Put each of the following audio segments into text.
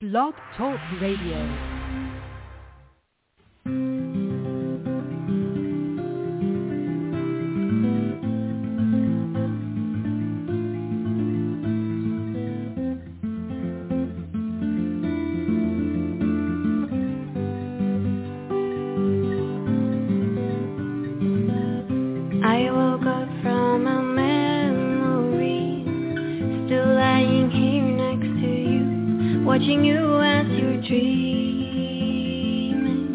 Blog Talk Radio. Watching you as you're dreaming,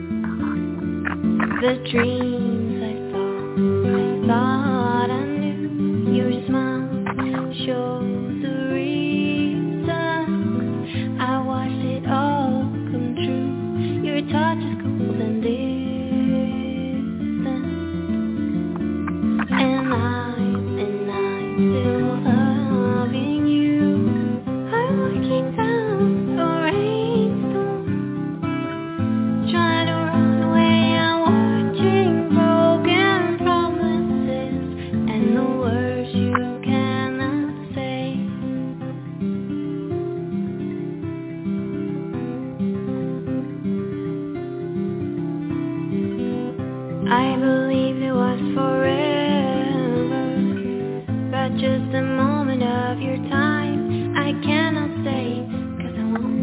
the dreams I thought I knew. Your smile shows the reason I watched it all come true. Your touch is cold and distant, and I'm still loving you. I'm looking down. I believed it was forever, but just a moment of your time. I cannot stay, 'cause I want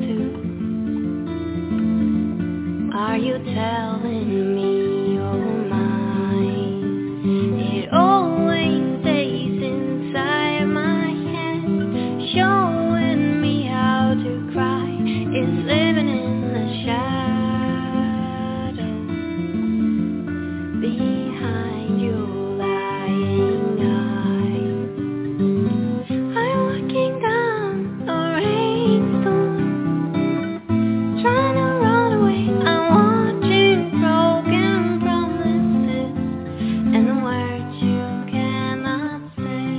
to. Are you telling me you're mine? It always stays inside my head, showing me how to cry. It's living in the shadow. Behind your lying eyes, I'm looking down the rainstorm, trying to run away. I'm watching broken promises and the words you cannot say.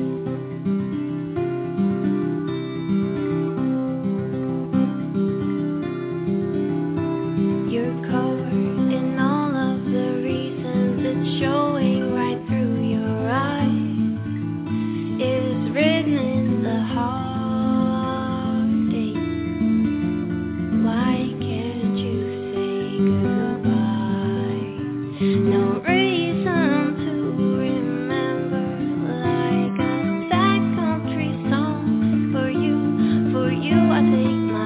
You're covered in all of the showing right through your eyes. It's written in the heartache. Why can't you say goodbye? No reason to remember, like a sad country song. For you I take my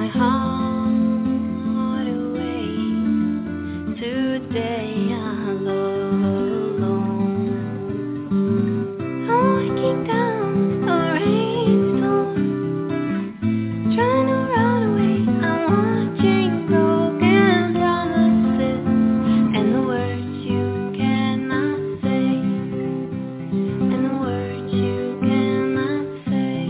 heart away. Today I love alone. I'm looking down the rainstorm, trying to run away. I'm watching broken promises and the words you cannot say, and the words you cannot say.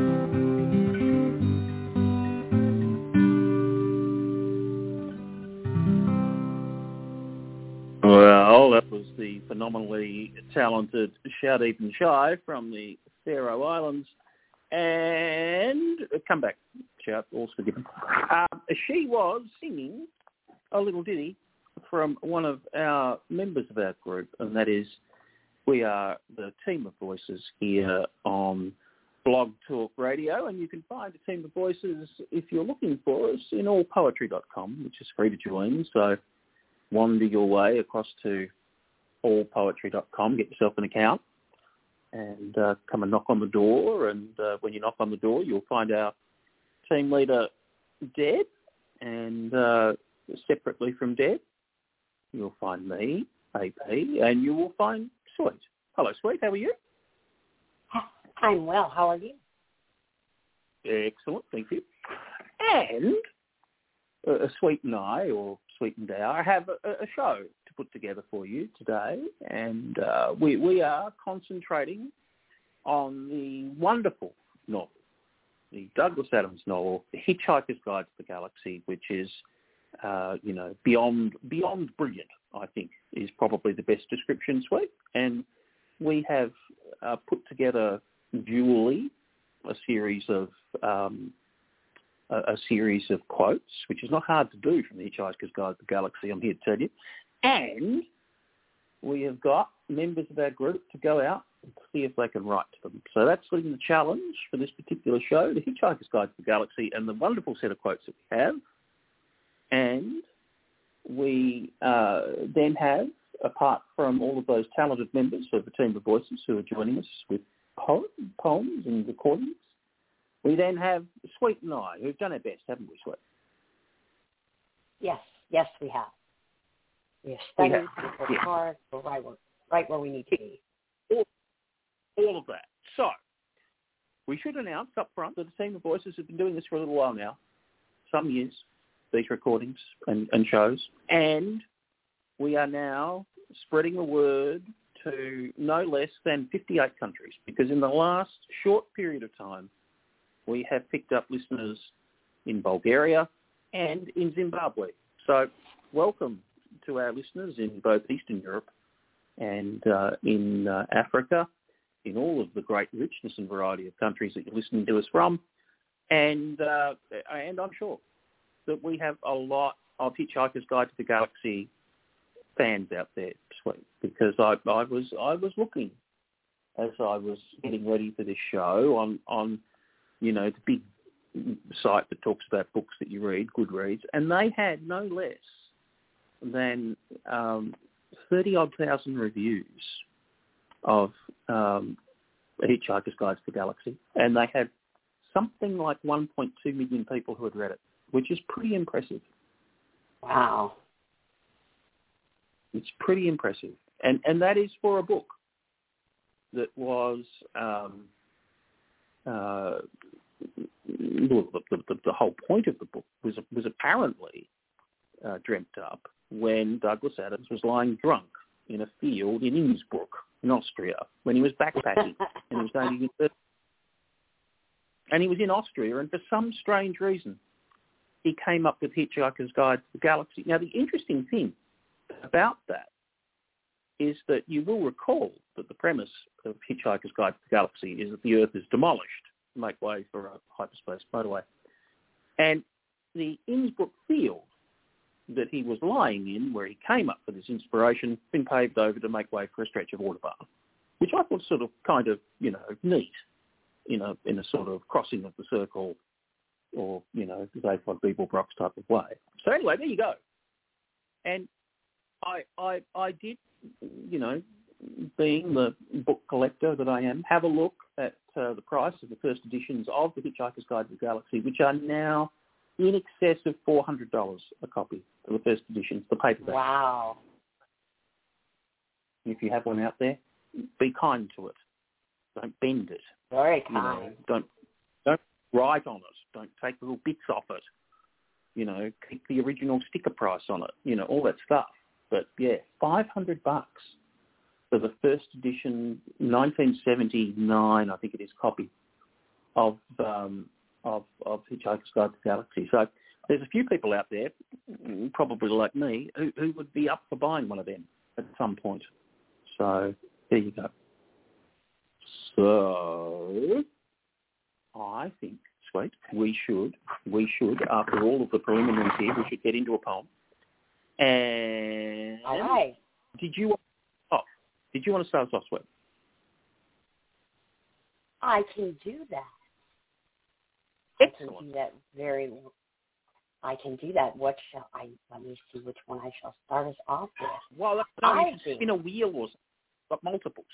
Well, that was the phenomenally talented Shout Even Shy from the Faroe Islands. And come back, Shout, all's forgiven. She was singing a little ditty from one of our members of our group, and that is, we are the team of voices here on Blog Talk Radio, and you can find a team of voices if you're looking for us in allpoetry.com, which is free to join. So wander your way across to allpoetry.com, get yourself an account, and come and knock on the door. And when you knock on the door, you'll find our team leader, Deb, and separately from Deb, you'll find me, AP, and you will find Sweet. Hello, Sweet. How are you? I'm well. How are you? Excellent. Thank you. And Sweet and I, or Sweet and I, have a show to put together for you today, and we are concentrating on the wonderful novel, the Douglas Adams novel, The Hitchhiker's Guide to the Galaxy, which is, beyond brilliant, I think, is probably the best description, Sweet. And we have put together dually a series of quotes, which is not hard to do from The Hitchhiker's Guide to the Galaxy, I'm here to tell you. And we have got members of our group to go out and see if they can write to them. So that's been the challenge for this particular show, The Hitchhiker's Guide to the Galaxy, and the wonderful set of quotes that we have. And we then have, apart from all of those talented members of the team of voices who are joining us with poems and recordings, we then have Sweet and I, who've done our best, haven't we, Sweet? Yes, we have. We have studied, we've worked hard, we're right where we need to be. All of that. So, we should announce up front that the team of voices have been doing this for a little while now, some years, these recordings and shows, and we are now spreading the word to no less than 58 countries, because in the last short period of time, we have picked up listeners in Bulgaria and in Zimbabwe. So welcome to our listeners in both Eastern Europe and in Africa, in all of the great richness and variety of countries that you're listening to us from. And I'm sure that we have a lot of Hitchhiker's Guide to the Galaxy fans out there, Sweet, because I was looking as I was getting ready for this show on the big site that talks about books that you read, Goodreads, and they had no less than 30-odd thousand reviews of Hitchhiker's Guide to the Galaxy, and they had something like 1.2 million people who had read it, which is pretty impressive. Wow. It's pretty impressive. And that is for a book that was the whole point of the book was apparently dreamt up when Douglas Adams was lying drunk in a field in Innsbruck, in Austria, when he was backpacking and he was going to university. And he was in Austria, and for some strange reason, he came up with Hitchhiker's Guide to the Galaxy. Now, the interesting thing about that is that you will recall that the premise of Hitchhiker's Guide to the Galaxy is that the Earth is demolished to make way for a hyperspace motorway. And the Innsbruck field that he was lying in, where he came up with this inspiration, been paved over to make way for a stretch of Autobahn, which I thought sort of kind of, neat, in a sort of crossing of the circle or, the Zaphod Beeble Brox type of way. So anyway, there you go. And I did, being the book collector that I am, have a look at the price of the first editions of The Hitchhiker's Guide to the Galaxy, which are now in excess of $400 a copy for the first editions, the paperback. Wow. If you have one out there, be kind to it. Don't bend it. Very kind. Don't write on it. Don't take little bits off it. Keep the original sticker price on it. All that stuff. But yeah, $500 for the first edition, 1979, I think it is, copy of Hitchhiker's Guide to the Galaxy. So there's a few people out there, probably like me, who would be up for buying one of them at some point. So there you go. So I think, Sweet, we should, after all of the preliminaries here, we should get into a poem. And all right. Did you want to start us off, Sweet? I can do that. Excellent. I can do that very well. I can do that. What shall I? Let me see which one I shall start us off with. Well, you should spin a wheel or something, but multiples,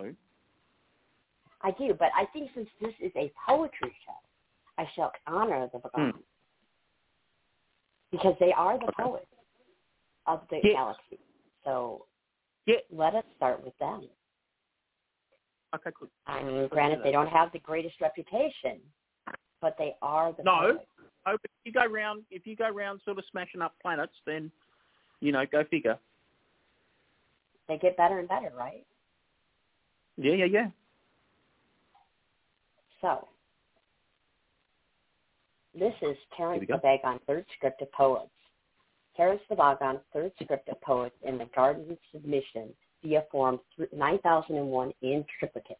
I do, but I think since this is a poetry show, I shall honor the Vagans because they are the poets of the galaxy. So let us start with them. Okay, good. I mean, granted, they don't have the greatest reputation, but they are the poets. No, but if you go round sort of smashing up planets, then, go figure. They get better and better, right? Yeah. So, this is Terence the Vagon, third script of poets. Terence the Vagon, third script of poets in the Garden of Submission via Form 9001 in triplicate.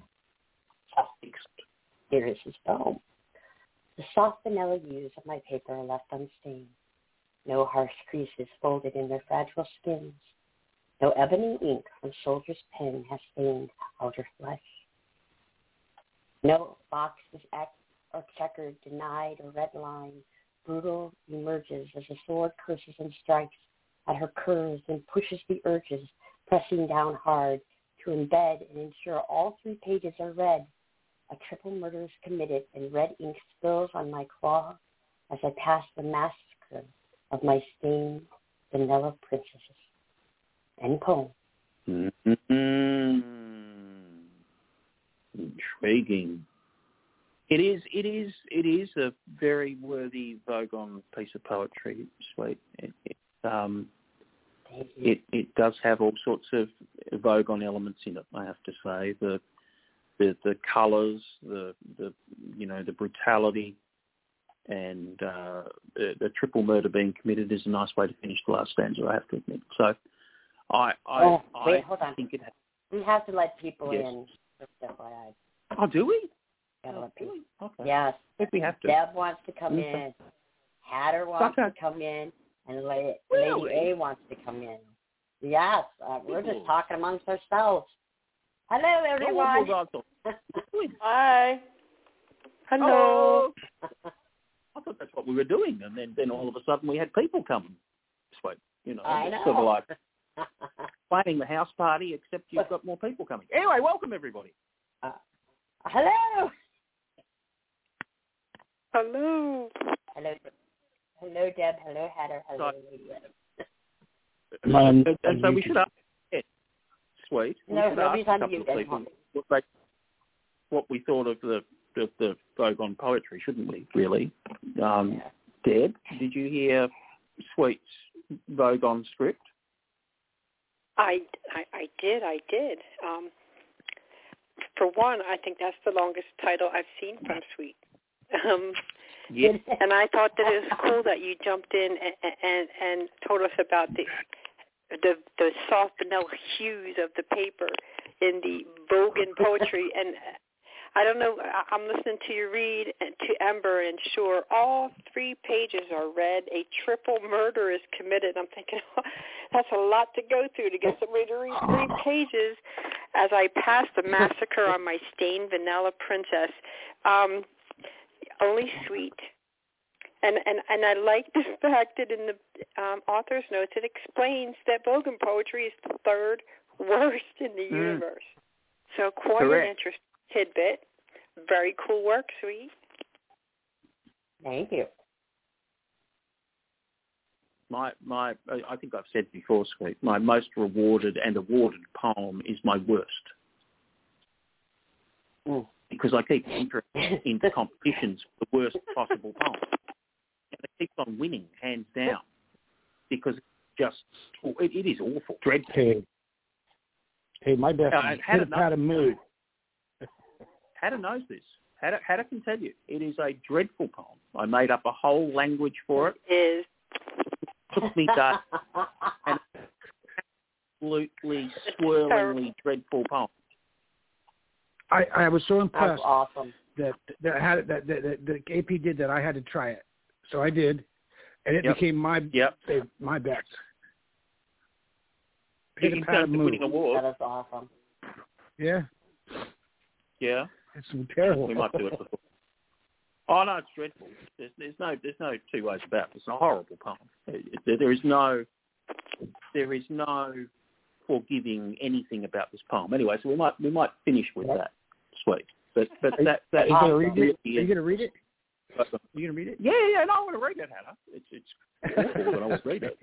Here is his poem. The soft vanilla hues of my paper are left unstained. No harsh creases folded in their fragile skins. No ebony ink from soldier's pen has stained outer flesh. No box is or checkered, denied, or redlined. Brutal emerges as the sword curses and strikes at her curves and pushes the urges, pressing down hard to embed and ensure all 3 pages are read. A triple murder is committed, and red ink spills on my claw as I pass the massacre of my stained vanilla princesses. End poem. Intriguing. It is a very worthy Vogon piece of poetry, Sweet. It does have all sorts of Vogon elements in it, I have to say. The colours, the brutality, and the triple murder being committed is a nice way to finish the last stanza, I have to admit. So I hold on. think it has. We have to let people Yes. in. FYI. Oh, do we? Really? Okay. Yes. If we have to. Deb wants to come in. Hatter wants to come in. And Lady A wants to come in. Yes. We're just talking amongst ourselves. Hello, everyone. Hi. Hello. I thought that's what we were doing. And then all of a sudden we had people coming. Sweet. I know. Sort of like planning the house party, except you've got more people coming. Anyway, welcome everybody. Hello. Hello. Hello, Deb. Hello, Hatter. Hello, Lady. And so we should ask. Sweet. No, nobody's on mute. What we thought of the Vogon poetry, shouldn't we? Really. Deb, did you hear Sweet's Vogon script? I did. For one, I think that's the longest title I've seen from Sweet. Yes. And I thought that it was cool that you jumped in and told us about the soft vanilla hues of the paper in the Vogon poetry. And I don't know, I'm listening to you read to Ember, and sure, all 3 pages are read. A triple murder is committed. I'm thinking, that's a lot to go through to get somebody to read 3 pages. As I pass the massacre on my stained vanilla princess, only Sweet. And I like the fact that in the author's notes it explains that Vogon poetry is the 3rd worst in the universe. So quite an interesting tidbit. Very cool work, Sweet. Thank you. I think I've said before, Sweet, my most rewarded and awarded poem is my worst. Because I keep entering into competitions for the worst possible poem. And it keeps on winning, hands down. Because it is awful. Dreadful. Hey, my best is Pitter-Patter Moo. Hatter knows this. Hatter can tell you. It is a dreadful poem. I made up a whole language for it. It is. It took me dark and absolutely swirlingly dreadful poem. I was so impressed. That's awesome. That AP did that. I had to try it, so I did, and it became my best. In terms of winning awards. That is awesome. Yeah. Yeah. It's terrible. We might do it before. Oh no, it's dreadful. There's no 2 ways about it. It's a horrible poem. There is no forgiving anything about this poem. Anyway, so we might finish with that. Sweet. But that are you awesome. going to read it? Are you going to read it? You going to read it? Yeah. No, I want to read it, Hannah. It's awful, but I want to read it.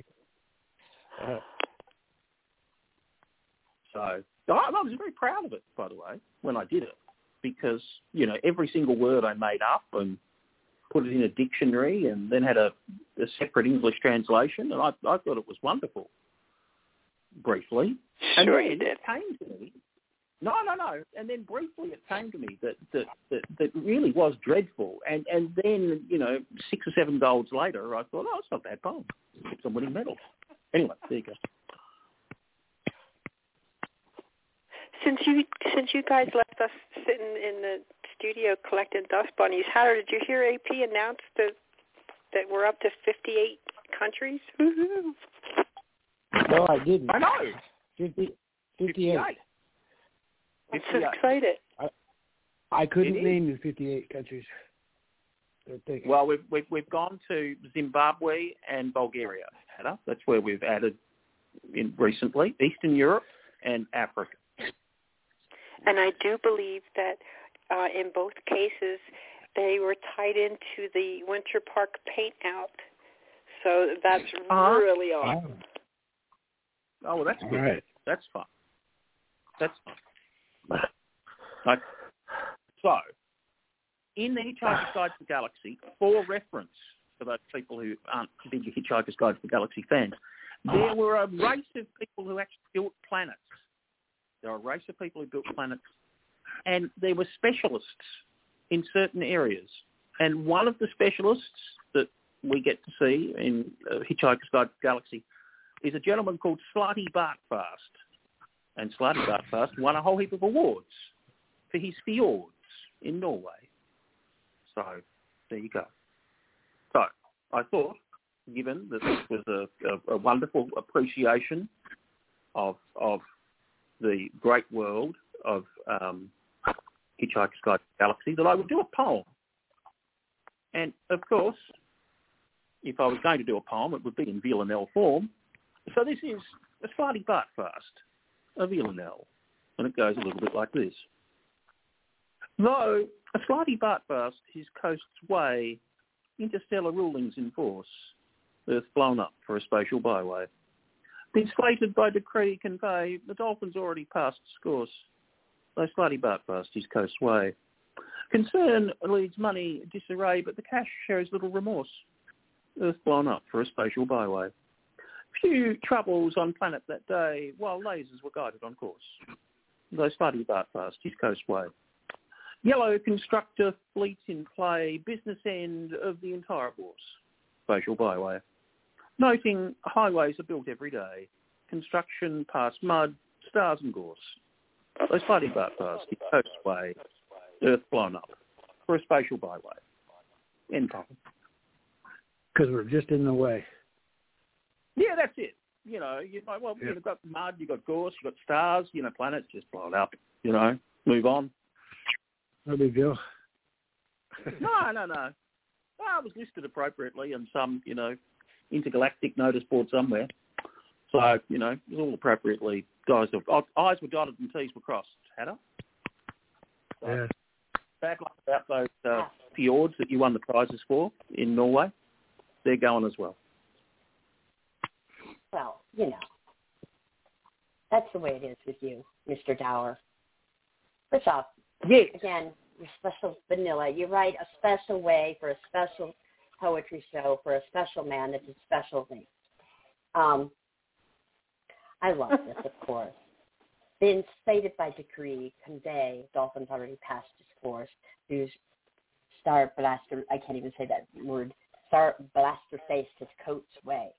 So I was very proud of it, by the way, when I did it, because every single word I made up and put it in a dictionary, and then had a separate English translation, and I thought it was wonderful. Briefly, sure you did. It came to me. No. And then briefly it came to me that really was dreadful. And then, 6 or 7 golds later, I thought, it's not a bad poem. It's a winning medal. Anyway, there you go. Since you guys left us sitting in the studio collecting dust bunnies, Hatter, did you hear AP announce that we're up to 58 countries? Woo-hoo. No, I didn't. I know. 58. I'm so excited. I couldn't name you 58 countries. Well, we've gone to Zimbabwe and Bulgaria, Hannah. That's where we've added in recently, Eastern Europe and Africa. And I do believe that in both cases they were tied into the Winter Park paint out. So that's really awesome. Oh, well, that's good. All right. That's fun. So, in the Hitchhiker's Guide to the Galaxy, for reference to those people who aren't big Hitchhiker's Guide to the Galaxy fans, there were a race of people who actually built planets. There were a race of people who built planets, and there were specialists in certain areas. And one of the specialists that we get to see in Hitchhiker's Guide to the Galaxy is a gentleman called Slarty Bartfast. And Slarty Bartfast won a whole heap of awards for his fjords in Norway. So, there you go. So, I thought, given that this was a wonderful appreciation of the great world of Hitchhiker's Guide to the Galaxy, that I would do a poem. And, of course, if I was going to do a poem, it would be in Villanelle form. So this is a Slarty Bartfast, a Villanelle, and it goes a little bit like this. Though a Slarty Bartfast, his coast's way, interstellar rulings in force, Earth blown up for a spatial byway. Been slated by decree convey, the dolphins already passed its course. Though Slarty Bartfast, his coast's way. Concern leads money disarray, but the cash shows little remorse. Earth blown up for a spatial byway. Few troubles on planet that day, while lasers were guided on course. Though Slarty Bartfast, his coast way. Yellow constructor fleet in play, business end of the entire course. Spatial byway. Noting highways are built every day. Construction past mud, stars and gorse. Though Slarty Bartfast, his coast way. Earth blown up for a spatial byway. End poem. Because we're just in the way. Yeah, that's it. You've got mud, you've got gorse, you've got stars, planets just blown up, move on. No big deal. No. Well, it was listed appropriately on some, intergalactic notice board somewhere. So, it was all appropriately I's were dotted and T's were crossed, Hannah. So, yeah. Bad luck about those fjords that you won the prizes for in Norway. They're going as well. Well, that's the way it is with you, Mr. Dower. First off, yes. Again, you're special vanilla. You write a special way for a special poetry show for a special man that did special things. I love this, of course. Been stated by decree, convey, dolphins already passed his course, whose star blaster, I can't even say that word, star blaster faced his coat's way.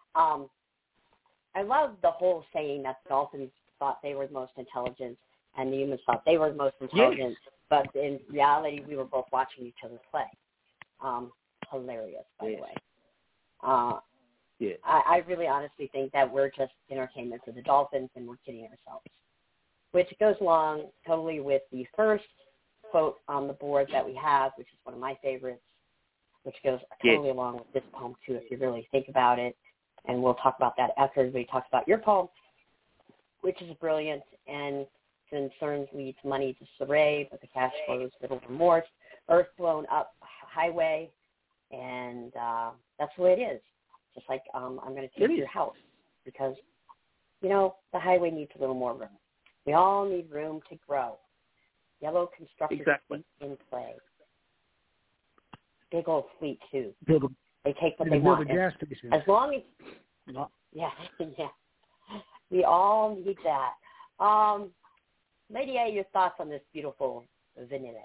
I love the whole saying that the dolphins thought they were the most intelligent and the humans thought they were the most intelligent, but in reality, we were both watching each other play. Hilarious, by the way. Yeah. I really honestly think that we're just entertainment for the dolphins and we're kidding ourselves, which goes along totally with the first quote on the board that we have, which is one of my favorites, which goes totally along with this poem, too, if you really think about it. And we'll talk about that after everybody talks about your poem, which is brilliant and concerns leads money disarray, but the cash flows little remorse. Earth blown up highway, and that's the way it is. Just like I'm going to take your house because, the highway needs a little more room. We all need room to grow. Yellow constructors in play. Big old fleet, too. They take what they want. As long as, yeah. We all need that. Lady A, your thoughts on this beautiful vignette?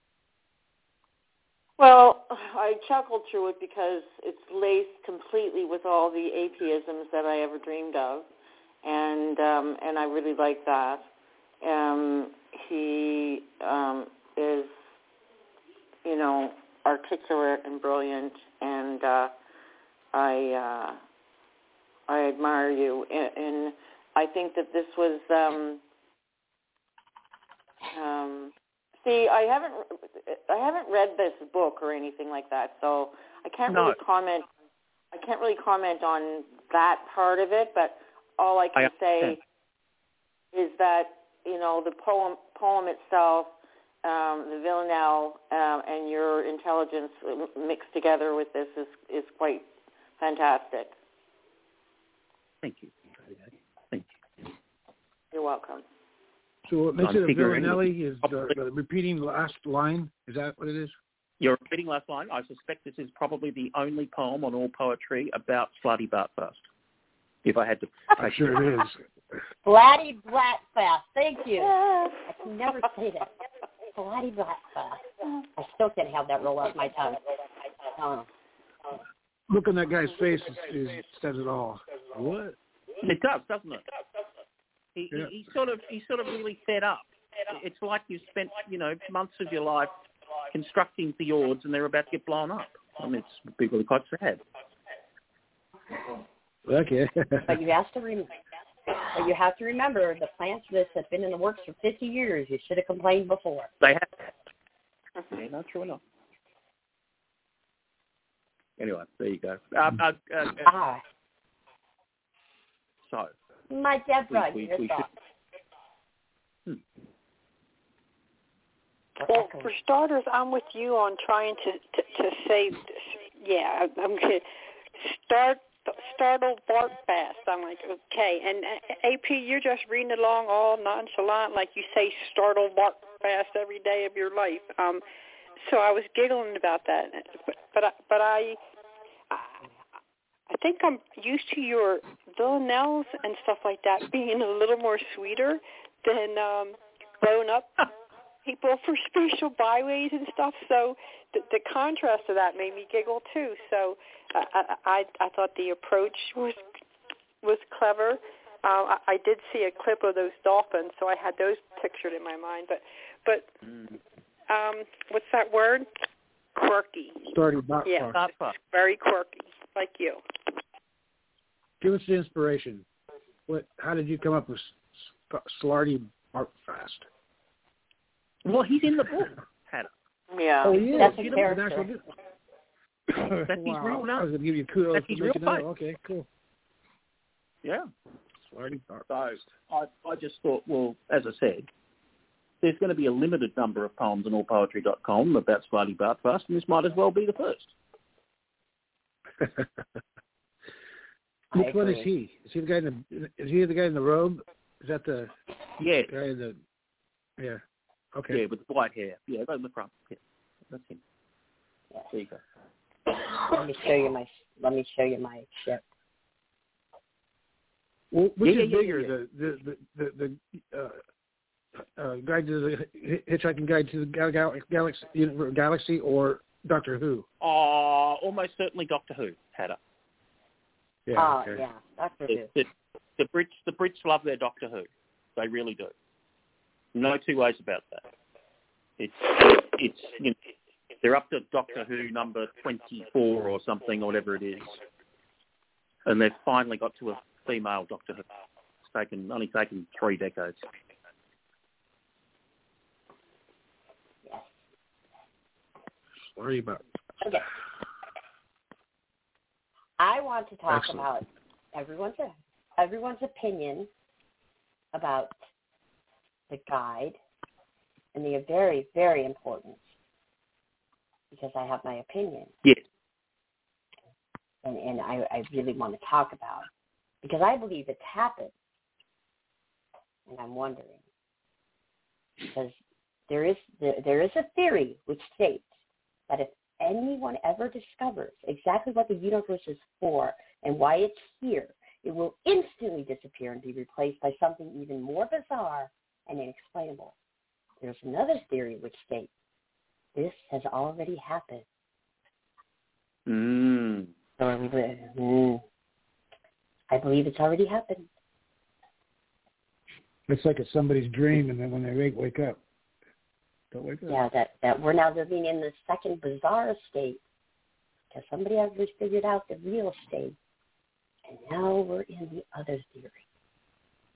Well, I chuckled through it because it's laced completely with all the atheisms that I ever dreamed of, and I really like that. He is, articulate and brilliant, and I admire you. And I think that this was. See, I haven't read this book or anything like that, so I can't really comment. I can't really comment on that part of it, but all I can say is that the poem itself, the villanelle, and your intelligence mixed together with this is quite fantastic. Thank you. Thank you. You're welcome. So what makes it a villanelle is the repeating last line? Is that what it is? You're repeating last line. I suspect this is probably the only poem on All Poetry about Slutty Bartfast. If I had to... I'm sure it is. Slutty Bratfast. Thank you. I can never say that. Slutty Bratfast. I still can't have that roll off my tongue. Look on that guy's face says it all. What? It does, doesn't it? He's sort of really fed up. It's like you've spent, months of your life constructing fjords and they're about to get blown up. I mean, it's really quite sad. Okay. But you have to remember the plans for this have been in the works for 50 years. You should have complained before. They have. Yeah, not true enough. Anyway, there you go. So. My Deborah, your thoughts. Well, for starters, I'm with you on trying to say, yeah, I'm going to startle bark fast. I'm like, okay. And AP, you're just reading along all nonchalant, like you say startle bark fast every day of your life. So I was giggling about that. But I think I'm used to your villanelles and stuff like that being a little more sweeter than grown up people for spatial byways and stuff. So the contrast of that made me giggle too. So I thought the approach was clever. I did see a clip of those dolphins, so I had those pictured in my mind. But what's that word? Quirky. Yeah, very quirky, like you. Give us the inspiration. How did you come up with Slarty Bartfast? Well, he's in the book, Hannah. Yeah. Oh, yeah. That's a character. That's his real name. I was going to give you kudos. That's his real name. Okay, cool. Yeah. Slarty Bartfast. So I just thought, well, as I said, there's going to be a limited number of poems on allpoetry.com about Slarty Bartfast, and this might as well be the first. Which one is he? Is he the guy in the robe? Is that the guy in the? Yeah. Okay. Yeah, with the white hair. Yeah, right in the front. Yeah, that's him. There you go. Let me show you my ship. Well, which is bigger, the Guide to the Hitchhiking Guide to the Galaxy, or Doctor Who? Almost certainly Doctor Who, Hatter. Yeah. Okay. Yeah, Doctor Who. The Brits love their Doctor Who. They really do. No two ways about that. It's they're up to Doctor Who number 24 or something, or whatever it is, and they've finally got to a female Doctor Who. It's only taken 3 decades. Yes. Sorry about. Okay. I want to talk about everyone's opinion about the guide, and they are very, very important because I have my opinion. Yes. And I really want to talk about it because I believe it's happened, and I'm wondering because there is a theory which states that if anyone ever discovers exactly what the universe is for and why it's here, it will instantly disappear and be replaced by something even more bizarre and inexplainable. There's another theory which states this has already happened. So I believe it's already happened. It's like it's somebody's dream, and then when they wake up, don't wake up. Yeah, that we're now living in the second bizarre state because somebody actually figured out the real state, and now we're in the other theory.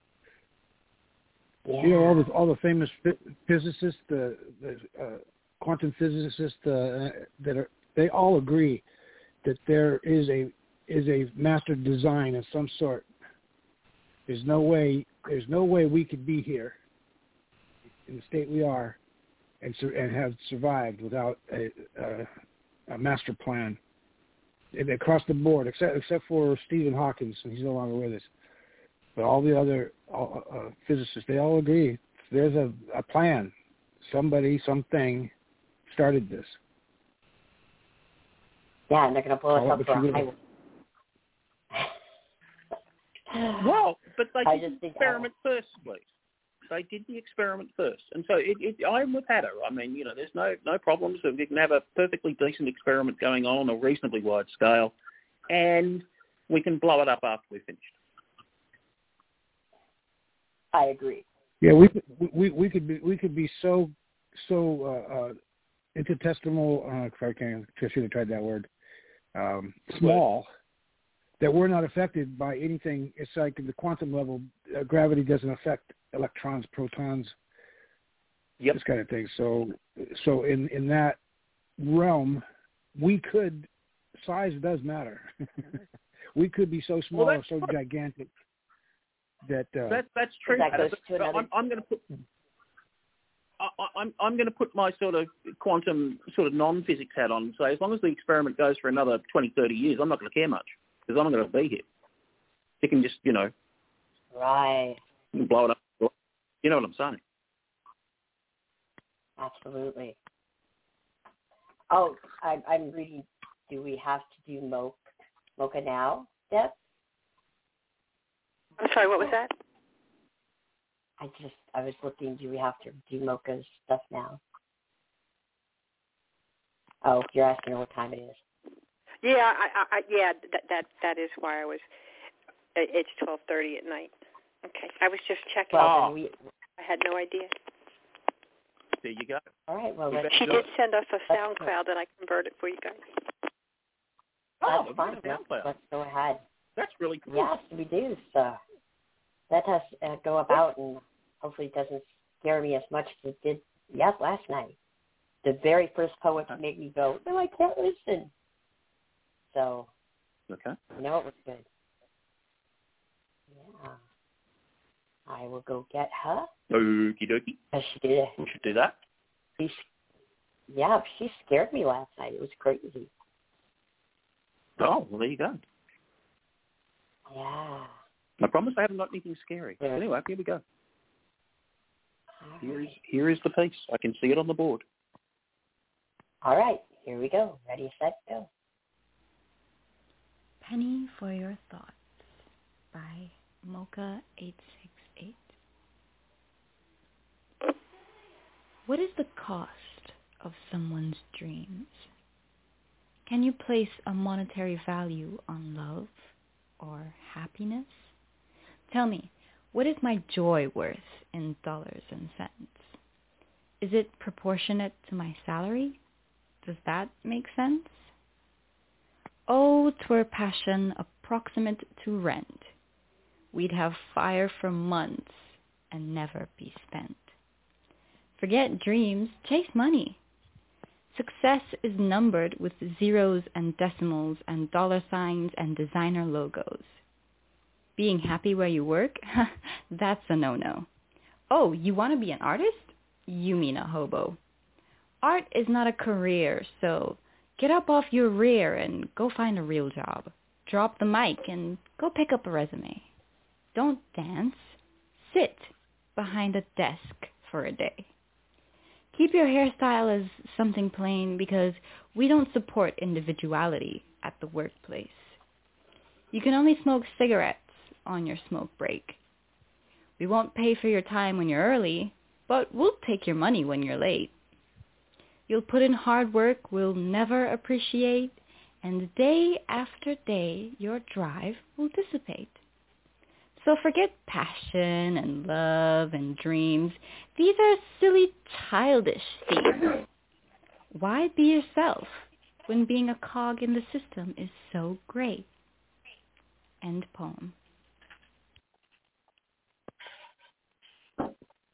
Yeah. You know, all the famous physicists, the quantum physicists they all agree that there is a master design of some sort. There's no way we could be here in the state we are and have survived without a master plan. And across the board, except for Stephen Hawking, and he's no longer with us. But all the other physicists, they all agree there's a plan. Somebody, something started this. Yeah, and they're going to blow us up for a highway. Well, but they did the experiment first, please. They did the experiment first. And so I'm with Hatter. I mean, you know, there's no problems. We can have a perfectly decent experiment going on a reasonably wide scale, and we can blow it up after we're finished. I agree. Yeah, we could be so infinitesimal. If I should have tried that word. Small. That we're not affected by anything. It's like in the quantum level, gravity doesn't affect electrons, protons, this kind of thing. So in that realm, size does matter. We could be so small or so gigantic that that's true. I'm going to put my sort of quantum sort of non-physics hat on and say, as long as the experiment goes for another 20, 30 years, I'm not going to care much. Because I'm not going to be here. You can just, right, you can blow it up. You know what I'm saying? Absolutely. Oh, I'm reading. Do we have to do Mocha now, Deb? I'm sorry. What was that? I was looking. Do we have to do Mocha's stuff now? Oh, you're asking her what time it is. Yeah, that is why I was. It's 12:30 at night. Okay, I was just checking. Well, I had no idea. There you go. All right. Well, she did send us a SoundCloud that I converted for you guys. That's fine. Let's go ahead. That's really cool. Yes, we do. So let us go about, and hopefully it doesn't scare me as much as it did last night. The very first poet to make me go, no, I can't listen. So, okay. You know, it was good. Yeah. I will go get her. Okie dokie. She did. We should do that. She scared me last night. It was crazy. Oh, well, there you go. Yeah. I promise I haven't got anything scary. Yeah. Anyway, here we go. Right. Here is the piece. I can see it on the board. All right. Here we go. Ready, set, go. Penny for Your Thoughts by Mocha 868. What is the cost of someone's dreams? Can you place a monetary value on love or happiness? Tell me, what is my joy worth in dollars and cents? Is it proportionate to my salary? Does that make sense? Oh, 'twere passion approximate to rent. We'd have fire for months and never be spent. Forget dreams, chase money. Success is numbered with zeros and decimals and dollar signs and designer logos. Being happy where you work? That's a no-no. Oh, you want to be an artist? You mean a hobo. Art is not a career, so get up off your rear and go find a real job. Drop the mic and go pick up a resume. Don't dance. Sit behind a desk for a day. Keep your hairstyle as something plain because we don't support individuality at the workplace. You can only smoke cigarettes on your smoke break. We won't pay for your time when you're early, but we'll take your money when you're late. You'll put in hard work we'll never appreciate, and day after day your drive will dissipate. So forget passion and love and dreams. These are silly, childish themes. Why be yourself when being a cog in the system is so great? End poem.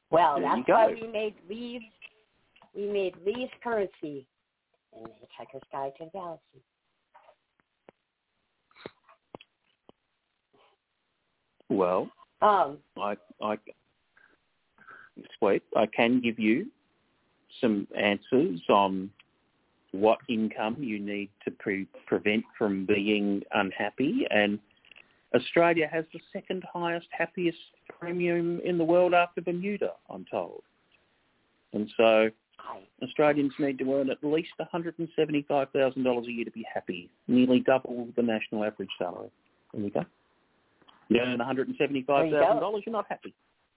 Well, there that's why we made leaves. We made leaves currency in the Hitchhiker's Guide to the Galaxy. Well, I can give you some answers on what income you need to prevent from being unhappy, and Australia has the second highest happiest premium in the world after Bermuda, I'm told. And so Australians need to earn at least $175,000 a year to be happy, nearly double the national average salary. There you go. You earn $175,000, you're not happy.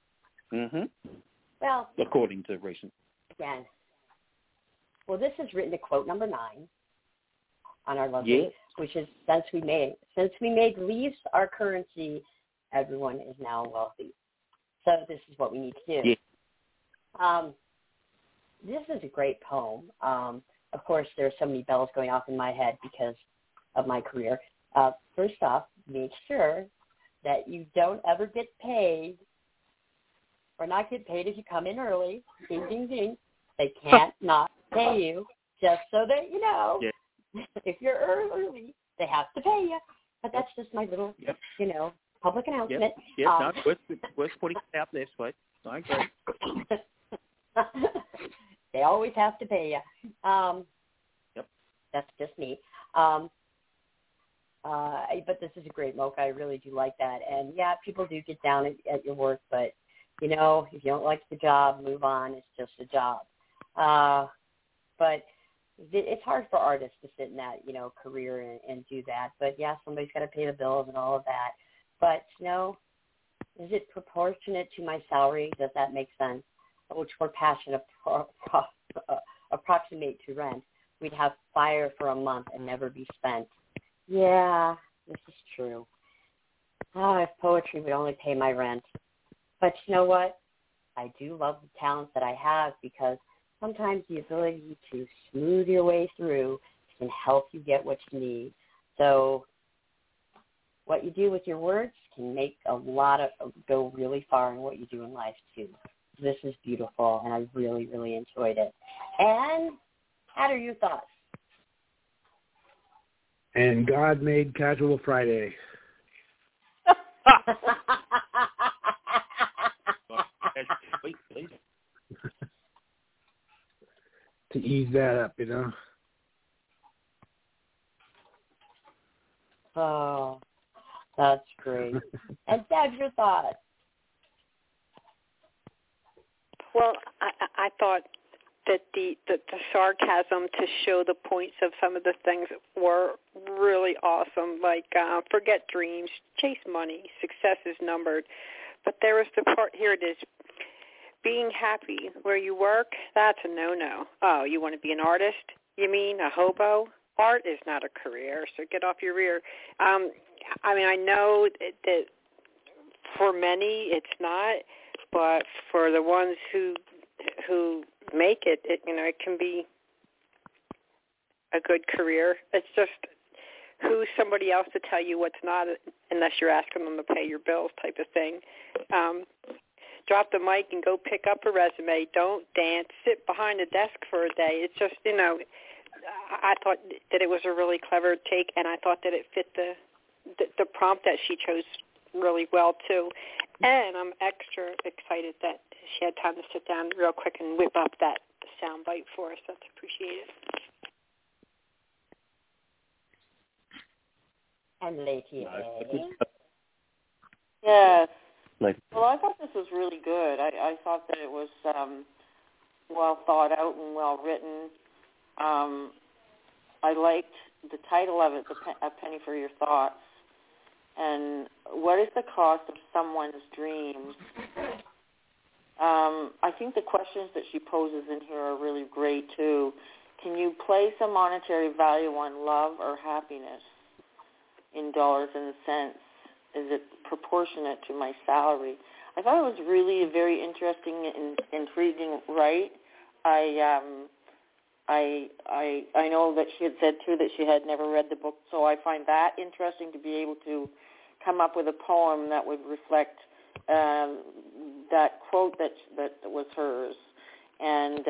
Well, according to recent. Again. Well, this is written to quote number 9 on our lovely, which is since we made leaves our currency, everyone is now wealthy. So this is what we need to do. Yeah. This is a great poem. Of course, there are so many bells going off in my head because of my career. First off, make sure that you don't ever get paid or not get paid if you come in early. Ding, ding, ding. They can't not pay you, just so that you know. Yeah. If you're early, they have to pay you. But that's just my little, public announcement. No, worth putting it out there, sweet. I agree. They always have to pay you. That's just me. But this is a great mocha. I really do like that. And, yeah, people do get down at your work, but, if you don't like the job, move on. It's just a job. But it's hard for artists to sit in that, career and do that. But, yeah, somebody's got to pay the bills and all of that. But, is it proportionate to my salary? Does that make sense? Which for passion approximate to rent, we'd have fire for a month and never be spent. Yeah, this is true. If poetry would only pay my rent. But you know what? I do love the talents that I have because sometimes the ability to smooth your way through can help you get what you need. So what you do with your words can make go really far in what you do in life too. This is beautiful, and I really, really enjoyed it. And how are your thoughts? And God made Casual Friday. To ease that up, Oh, that's great. And Deb, your thoughts? Well, I thought that the sarcasm to show the points of some of the things were really awesome, like forget dreams, chase money, success is numbered. But there was the part, here it is, being happy where you work, that's a no-no. Oh, you want to be an artist? You mean a hobo? Art is not a career, so get off your rear. I know that for many it's not, but for the ones who make it, it can be a good career. It's just who's somebody else to tell you what's not, unless you're asking them to pay your bills type of thing. Drop the mic and go pick up a resume. Don't dance. Sit behind a desk for a day. It's just, I thought that it was a really clever take, and I thought that it fit the prompt that she chose really well, too. And I'm extra excited that she had time to sit down real quick and whip up that sound bite for us. That's appreciated. And Lady A. Yes. Well, I thought this was really good. I thought that it was well thought out and well written. I liked the title of it, A Penny for Your Thoughts. And what is the cost of someone's dreams? I think the questions that she poses in here are really great, too. Can you place a monetary value on love or happiness in dollars and cents? Is it proportionate to my salary? I thought it was really a very interesting and intriguing write. I know that she had said, too, that she had never read the book, so I find that interesting to be able to come up with a poem that would reflect that quote that was hers, and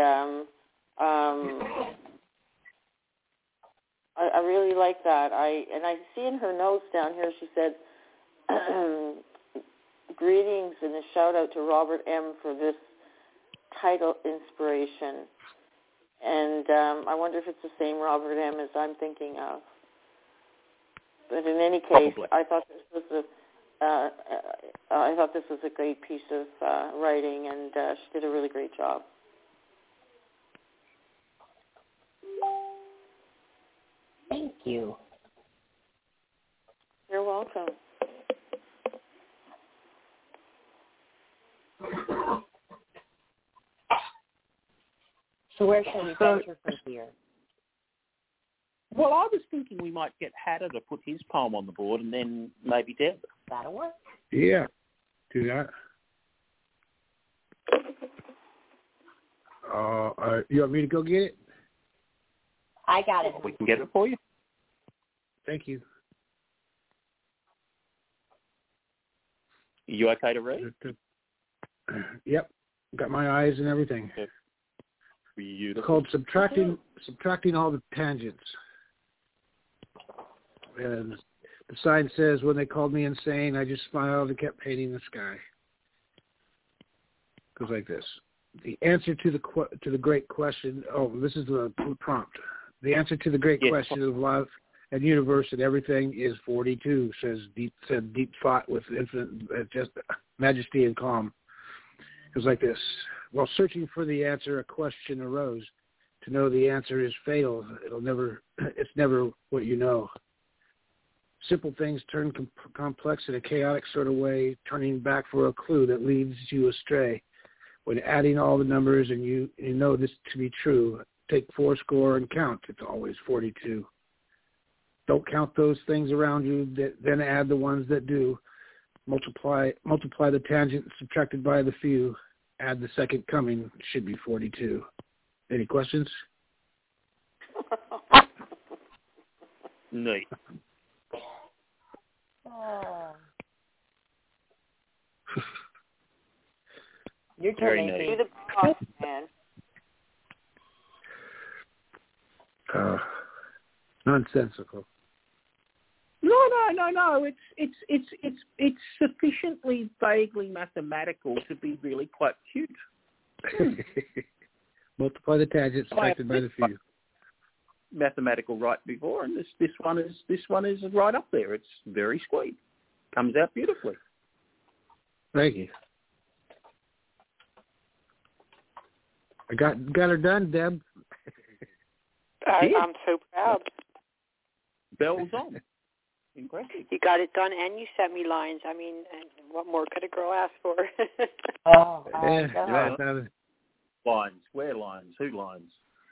I really like that. I see in her notes down here, she said, greetings and a shout out to Robert M. for this title inspiration. And I wonder if it's the same Robert M. as I'm thinking of. But in any case, Probably. I thought this was a great piece of writing, and she did a really great job. Thank you. You're welcome. So where shall we venture from here? Well, I was thinking we might get Hatter to put his poem on the board, and then maybe Deb. That'll work. Yeah, do that. You want me to go get it? I got it. We can get it for you. Thank you. Are you okay to read? Yep, got my eyes and everything. Okay. Beautiful. It's called subtracting all the tangents. And the sign says, when they called me insane, I just smiled and kept painting the sky. Goes like this. The answer to the great question. Oh, this is the prompt. The answer to the great question of love and universe and everything is 42. Said deep thought with infinite just majesty and calm. It goes like this. While searching for the answer, a question arose. To know the answer is fatal. It's never what you know. Simple things turn complex in a chaotic sort of way, turning back for a clue that leads you astray. When adding all the numbers and you know this to be true, take 4 and count. It's always 42. Don't count those things around you, then add the ones that do. Multiply the tangent subtracted by the few. Add the second coming. It should be 42. Any questions? Neat. You're Very turning neat. Do the boss, man. Nonsensical. No. It's sufficiently vaguely mathematical to be really quite cute. Multiply the tangent subtracted by the few. Mathematical right before, and this one is right up there. It's very sweet. Comes out beautifully. Thank you. I got her done, Deb. I'm so proud. Bells on. Impressive. You got it done, and you sent me lines. I mean, what more could a girl ask for? Lines. Where lines? Who lines?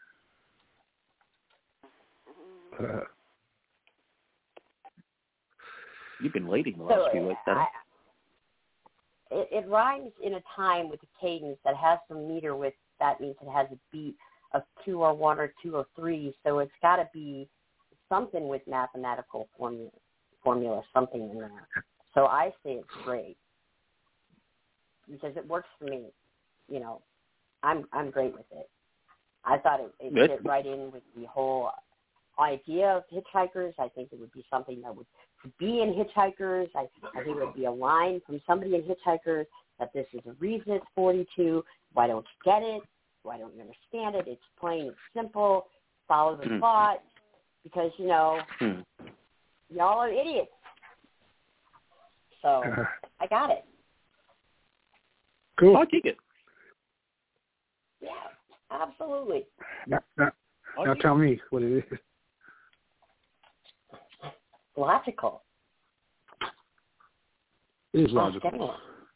You've been leading the last few weeks, haven't you? It rhymes in a time with a cadence that has some meter with, that means it has a beat of 2 or 1 or 2 or 3, so it's got to be something with mathematical formula, something in there. So I say it's great because it works for me. You know, I'm great with it. I thought it fit right in with the whole idea of Hitchhikers. I think it would be something that would be in Hitchhikers. I think it would be a line from somebody in Hitchhikers that this is the reason it's 42. Why don't you get it? Why don't you understand it? It's plain, it's simple. Follow the thought. Because, you know, y'all are idiots. So I got it. Cool. I dig it. Yeah, absolutely. Now tell me what it is. Logical. It is logical.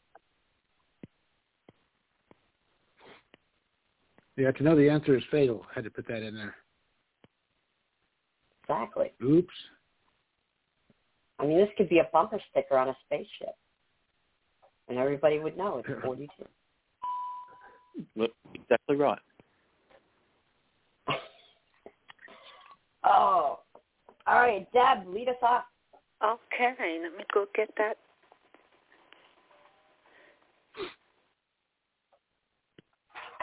Yeah, to know the answer is fatal. I had to put that in there. Exactly. Oops. I mean, this could be a bumper sticker on a spaceship. And everybody would know it's 42. Look, exactly right. Oh. All right, Deb, lead us off. Okay, let me go get that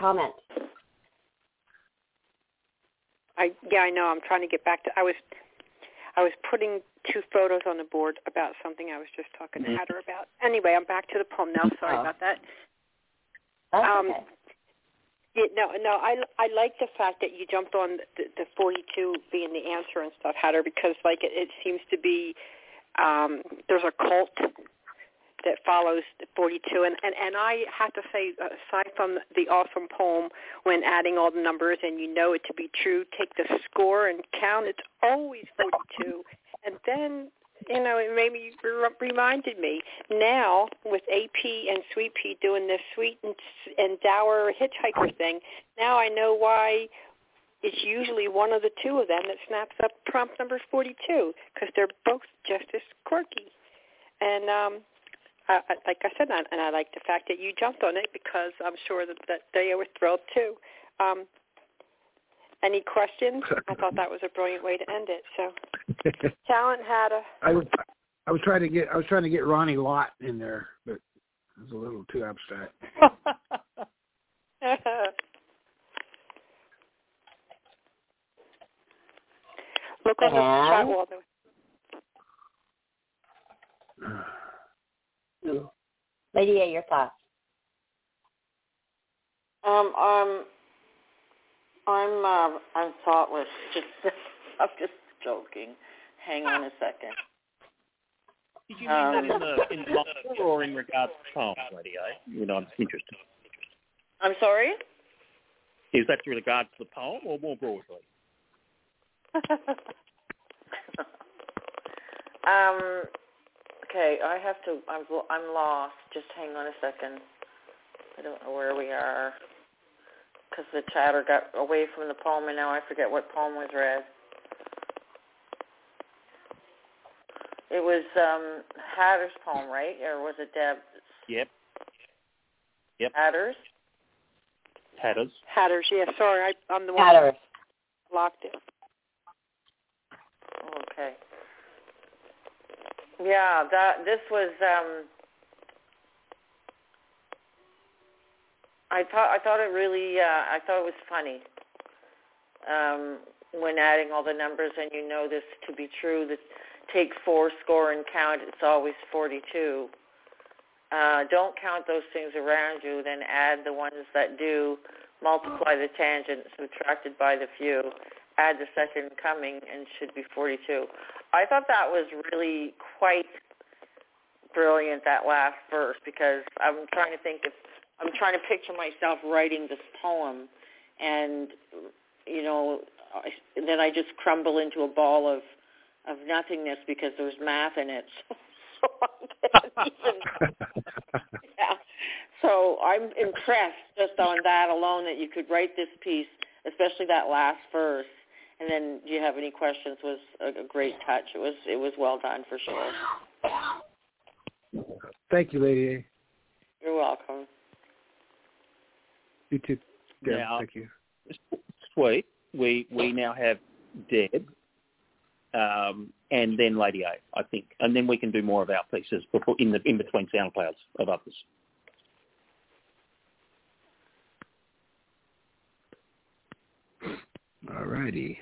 comment. I know. I'm trying to get back to. I was putting 2 photos on the board about something I was just talking to Heather about. Anyway, I'm back to the poem now. Sorry about that. Okay. Yeah, no. I like the fact that you jumped on the 42 being the answer and stuff, Heather, because like it seems to be there's a cult that follows 42, and I have to say, aside from the awesome poem, when adding all the numbers and you know it to be true, take the score and count, it's always 42. And then, it maybe reminded me, now with AP and Sweet Pea doing this sweet and dour hitchhiker thing, now I know why it's usually one of the 2 of them that snaps up prompt number 42, because they're both just as quirky. And like I said, and I like the fact that you jumped on it, because I'm sure that they were thrilled too. Any questions? I thought that was a brilliant way to end it. So, Talent had a. I was trying to get Ronnie Lott in there, but it was a little too abstract. Look on the chat wall. Lady A, your thoughts? I'm thoughtless. I'm just joking. Hang on a second. Did you mean that in the novel or in regards to poems, Lady A? I'm interested. I'm sorry? Is that with regards to the poem or more broadly? Okay, I'm lost. Just hang on a second. I don't know where we are, because the chatter got away from the poem, and now I forget what poem was read. It was Hatter's poem, right? Or was it Deb's? Yep. Hatter's? Hatters, yeah. Sorry, I'm the one Hatters. that locked it. Okay. Yeah, this was. I thought it really. I thought it was funny. When adding all the numbers, and you know this to be true, that take 4 score and count. It's always 42. Don't count those things around you. Then add the ones that do. Multiply the tangent subtracted by the few. Add the second coming, and should be 42. I thought that was really quite brilliant, that last verse, because I'm trying to picture myself writing this poem, and then I just crumble into a ball of nothingness because there's math in it. So I can't even. Yeah. So I'm impressed just on that alone that you could write this piece, especially that last verse. And then, do you have any questions? Was a great touch. It was well done for sure. Thank you, Lady A. You're welcome. You too. Deb, now, thank you. Sweet. We now have Deb, and then Lady A, I think, and then we can do more of our pieces before in between SoundClouds of others. All righty.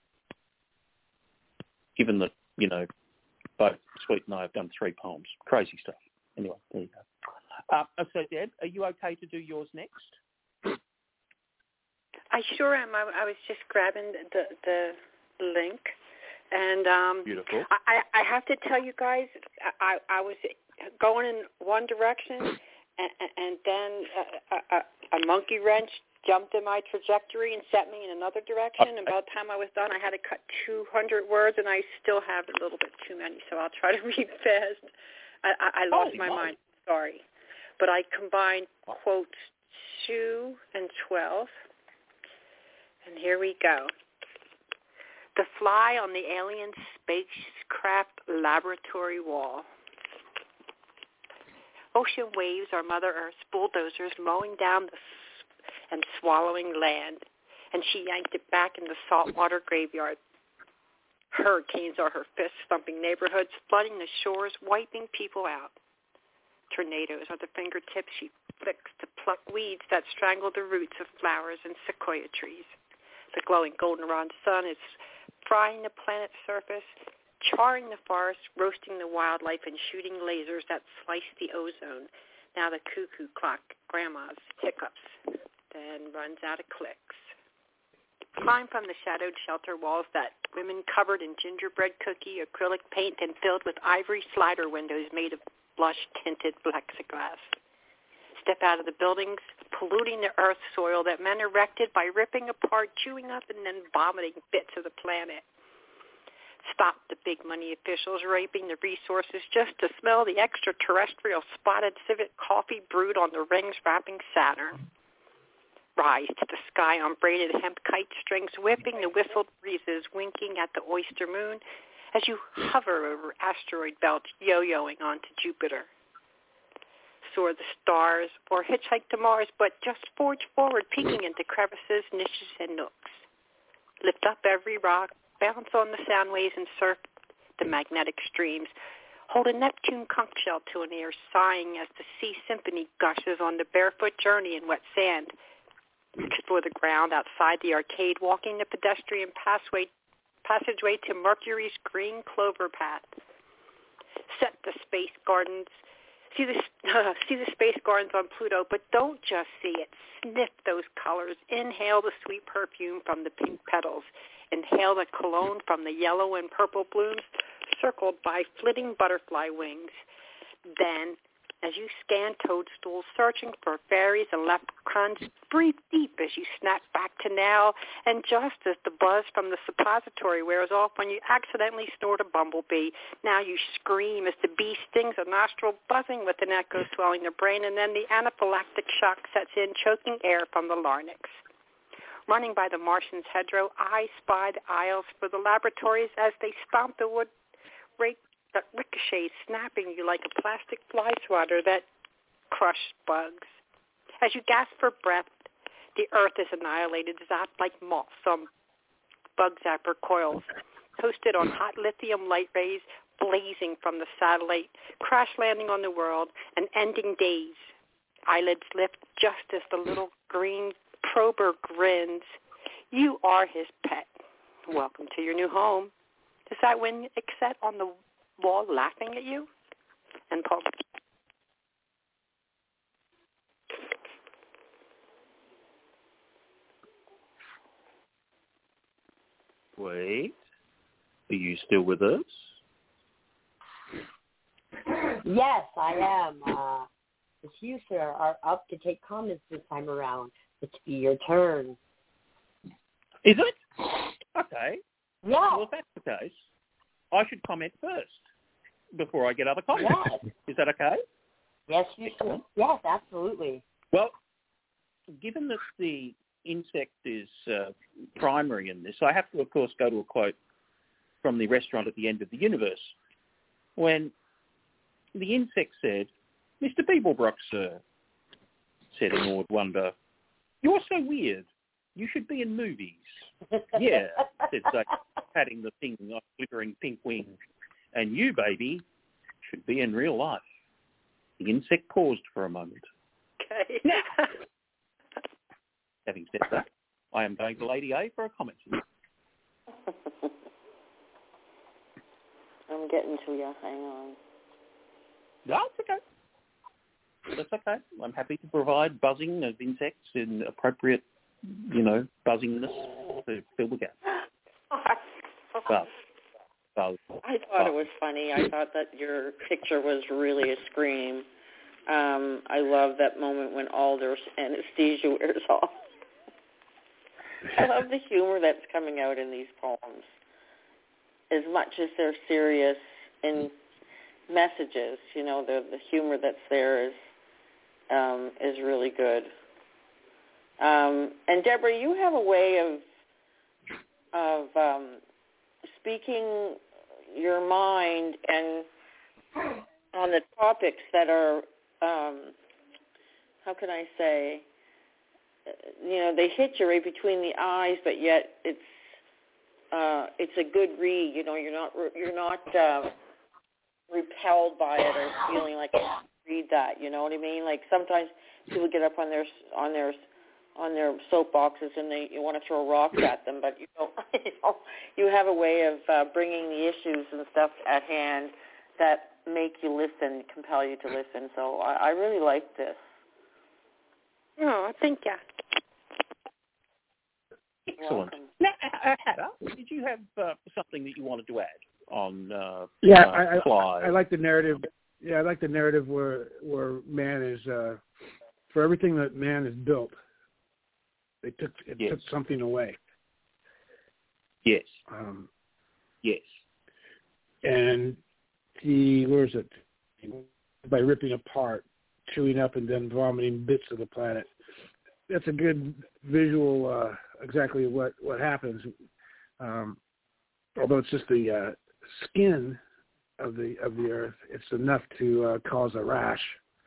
Given that, both Sweet and I have done 3 poems. Crazy stuff. Anyway, there you go. So, Deb, are you okay to do yours next? I sure am. I was just grabbing the link. And beautiful. I have to tell you guys, I was going in one direction, and then a monkey wrench jumped in my trajectory and set me in another direction. And by the time I was done, I had to cut 200 words, and I still have a little bit too many, so I'll try to read fast. I lost my mind. Sorry. But I combined quotes 2 and 12. And here we go. The fly on the alien spacecraft laboratory wall. Ocean waves are Mother Earth's bulldozers mowing down and swallowing land, and she yanked it back in the saltwater graveyard. Hurricanes are her fists thumping neighborhoods, flooding the shores, wiping people out. tornadoes are the fingertips she flicks to pluck weeds that strangle the roots of flowers and sequoia trees. The glowing goldenrod sun is frying the planet's surface, charring the forest, roasting the wildlife, and shooting lasers that slice the ozone. Now the cuckoo clock, Grandma's hiccups, then runs out of clicks. Climb from the shadowed shelter walls that women covered in gingerbread cookie, acrylic paint, and filled with ivory slider windows made of blush-tinted plexiglass. Step out of the buildings, polluting the earth soil that men erected by ripping apart, chewing up, and then vomiting bits of the planet. Stop the big money officials raping the resources just to smell the extraterrestrial spotted civet coffee brewed on the rings wrapping Saturn. Rise to the sky on braided hemp kite strings, whipping the whistled breezes, winking at the oyster moon as you hover over asteroid belts, yo-yoing onto Jupiter. Soar the stars or hitchhike to Mars, but just forge forward, peeking into crevices, niches, and nooks. Lift up every rock, bounce on the sound waves, and surf the magnetic streams. Hold a Neptune conch shell to an ear, sighing as the sea symphony gushes on the barefoot journey in wet sand. Explore the ground outside the arcade, walking the pedestrian passageway to Mercury's green clover path. Set the space gardens. See the space gardens on Pluto, but don't just see it. Sniff those colors. Inhale the sweet perfume from the pink petals. Inhale the cologne from the yellow and purple blooms, circled by flitting butterfly wings. Then, as you scan toadstools, searching for fairies and leprechauns, breathe deep as you snap back to now, and just as the buzz from the suppository wears off when you accidentally snort a bumblebee, now you scream as the bee stings a nostril, buzzing with an echo swelling the brain, and then the anaphylactic shock sets in, choking air from the larynx. Running by the Martian's hedgerow, I spy the aisles for the laboratories as they stomp the wood rake that ricochets, snapping you like a plastic fly swatter that crushed bugs. As you gasp for breath, the earth is annihilated, zapped like moths on bug zapper coils, toasted on hot lithium light rays, blazing from the satellite, crash landing on the world, and ending days. Eyelids lift just as the little green prober grins. You are his pet. Welcome to your new home. Is that Winnett on the wall laughing at you? And Paul. Wait. Are you still with us? Yes, I am. The Hughes are up to take comments this time around. It's be your turn. Is it? Okay. Yeah. Well, if that's the case, I should comment first before I get other comments. Yes. Is that okay? Yes, you should. Yes, absolutely. Well, given that the insect is primary in this, I have to, of course, go to a quote from the restaurant at the end of the universe when the insect said, "Mr. Beeblebrook, sir," said in awed wonder, "You're so weird. You should be in movies." "Yeah," said Zach, patting the thing on glittering pink wing. "And you, baby, should be in real life." The insect paused for a moment. Okay. Having said that, I am going to Lady A for a comment. I'm getting to you. Hang on. No, it's okay. That's okay. I'm happy to provide buzzing of insects in appropriate, buzzingness to fill the gap. I thought it was funny. I thought that your picture was really a scream. I love that moment when Alder's anesthesia wears off. I love the humor that's coming out in these poems. As much as they're serious in messages, the humor that's there is really good. And Deborah, you have a way of speaking your mind and on the topics that are, how can I say, they hit you right between the eyes, but yet it's a good read. You're not repelled by it or feeling like it's read that. You know what I mean? Like sometimes people get up on their soapboxes and you want to throw rocks at them, but you have a way of bringing the issues and stuff at hand that make you listen, compel you to listen. So I really like this. Oh, thank you. Excellent. Now, Hannah, did you have something that you wanted to add on I like the narrative. Yeah, I like the narrative where man is for everything that man has built. It took something away. Yes. Yes. And where is it? By ripping apart, chewing up, and then vomiting bits of the planet. That's a good visual. Exactly what happens. Although it's just the skin of the Earth, it's enough to cause a rash.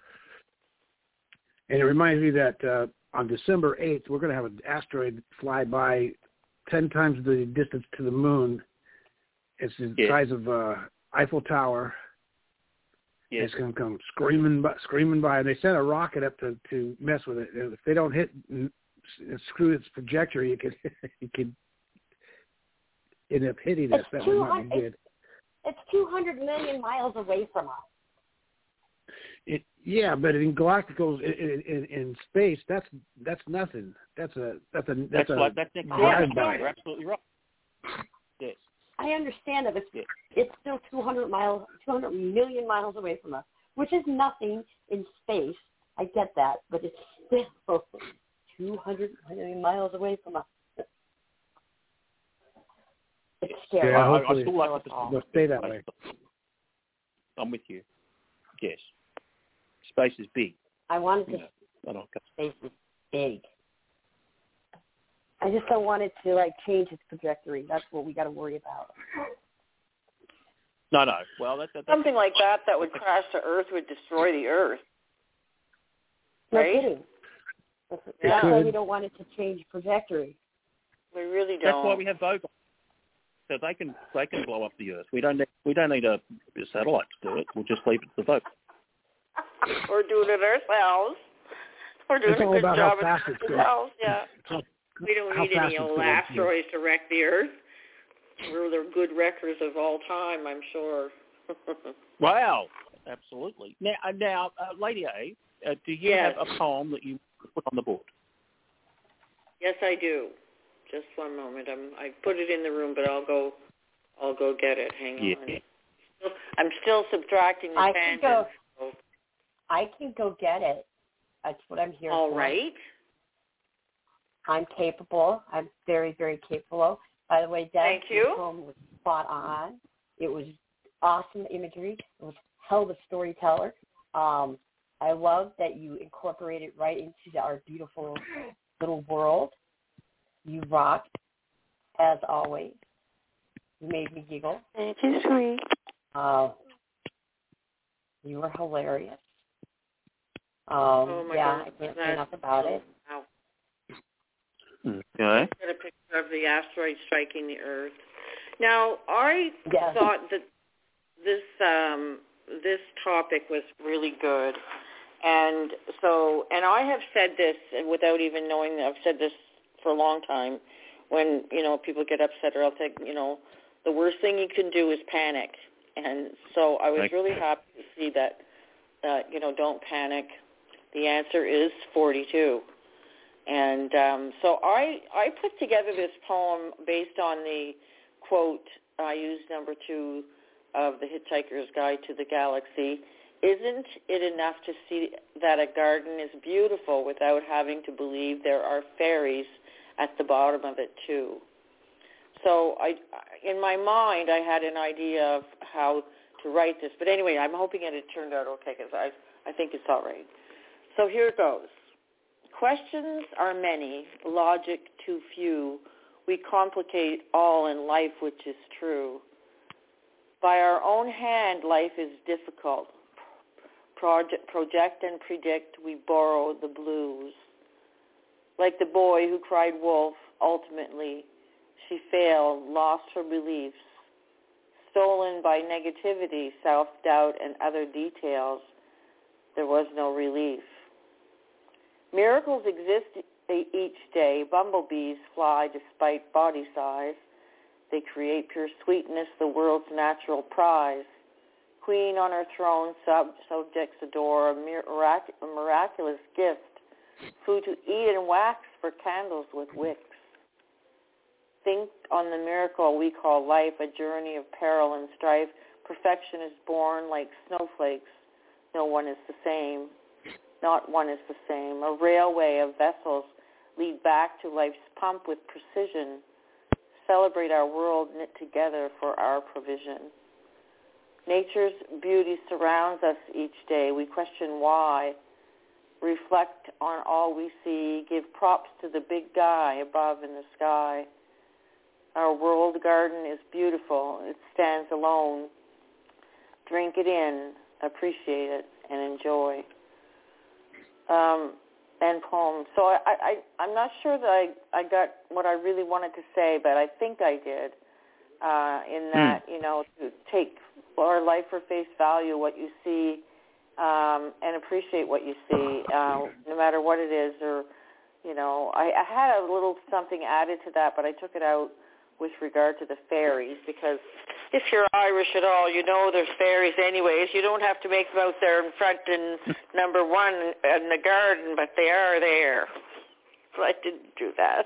And it reminds me that on December 8th, we're going to have an asteroid fly by 10 times the distance to the moon. It's the size of Eiffel Tower. Yes. It's going to come screaming by. And they sent a rocket up to mess with it. And if they don't hit and screw its trajectory, it could end up hitting us. That would not be good. It's 200 million miles away from us. But in galacticals in space, that's nothing. That's a drive-by. You're absolutely right. Yes. I understand that it's still 200 million miles away from us, which is nothing in space. I get that, but it's still 200 million miles away from us. It's scary. Yeah, hopefully it'll stay that way. I'm with you. Yes. Space is big. I wanted to. Space is big. I just don't want it to change its trajectory. That's what we got to worry about. No. Well, that's something like that would crash to Earth would destroy the Earth. Right? No kidding. That's why we don't want it to change trajectory. We really don't. That's why we have Vogon. So they can blow up the Earth. We don't need a satellite to do it. We'll just leave it to the Vogon. We're doing it ourselves. We're doing a good job of it ourselves. Yeah. We don't need any old asteroids to wreck the Earth. We're the good wreckers of all time, I'm sure. Wow, absolutely. Now, Lady A, do you have a poem that you put on the board? Yes, I do. Just one moment. I put it in the room, but I'll go get it. Hang on. I'm still subtracting the tangents. I can go get it. That's what I'm here for. All right. I'm capable. I'm very, very capable. By the way, Deb, thank you. The poem was spot on. It was awesome imagery. It was hell of a storyteller. I love that you incorporated right into our beautiful little world. You rocked, as always. You made me giggle. Thank you, sweet. You were hilarious. Oh my God. I can't say enough about it. Wow. Okay. I got a picture of the asteroid striking the Earth. Now, I thought that this topic was really good, and I have said this without even knowing that. I've said this for a long time. When people get upset, or I'll think the worst thing you can do is panic, and so I was really happy to see that. Don't panic. The answer is 42. And so I put together this poem based on the quote I used, number 2 of The Hitchhiker's Guide to the Galaxy. Isn't it enough to see that a garden is beautiful without having to believe there are fairies at the bottom of it too? So in my mind, I had an idea of how to write this. But anyway, I'm hoping it turned out okay because I think it's all right. So here it goes. Questions are many, logic too few. We complicate all in life which is true. By our own hand, life is difficult. Project and predict, we borrow the blues. Like the boy who cried wolf, ultimately, she failed, lost her beliefs. Stolen by negativity, self-doubt, and other details. there was no relief. Miracles exist each day. Bumblebees fly despite body size. They create pure sweetness, the world's natural prize. Queen on her throne, subjects adore, a miraculous gift, food to eat and wax for candles with wicks. Think on the miracle we call life, a journey of peril and strife. Perfection is born like snowflakes. No one is the same. Not one is the same. A railway of vessels lead back to life's pump with precision. Celebrate our world knit together for our provision. Nature's beauty surrounds us each day. We question why. Reflect on all we see. Give props to the big guy above in the sky. Our world garden is beautiful. It stands alone. Drink it in, appreciate it, and enjoy. End poem. So I'm not sure that I got what I really wanted to say, but I think I did. In that, to take our life for face value, what you see, and appreciate what you see, no matter what it is. Or, I had a little something added to that, but I took it out with regard to the fairies, because if you're Irish at all, you know there's fairies anyways. You don't have to make them out there in front in number one in the garden, but they are there. So I didn't do that.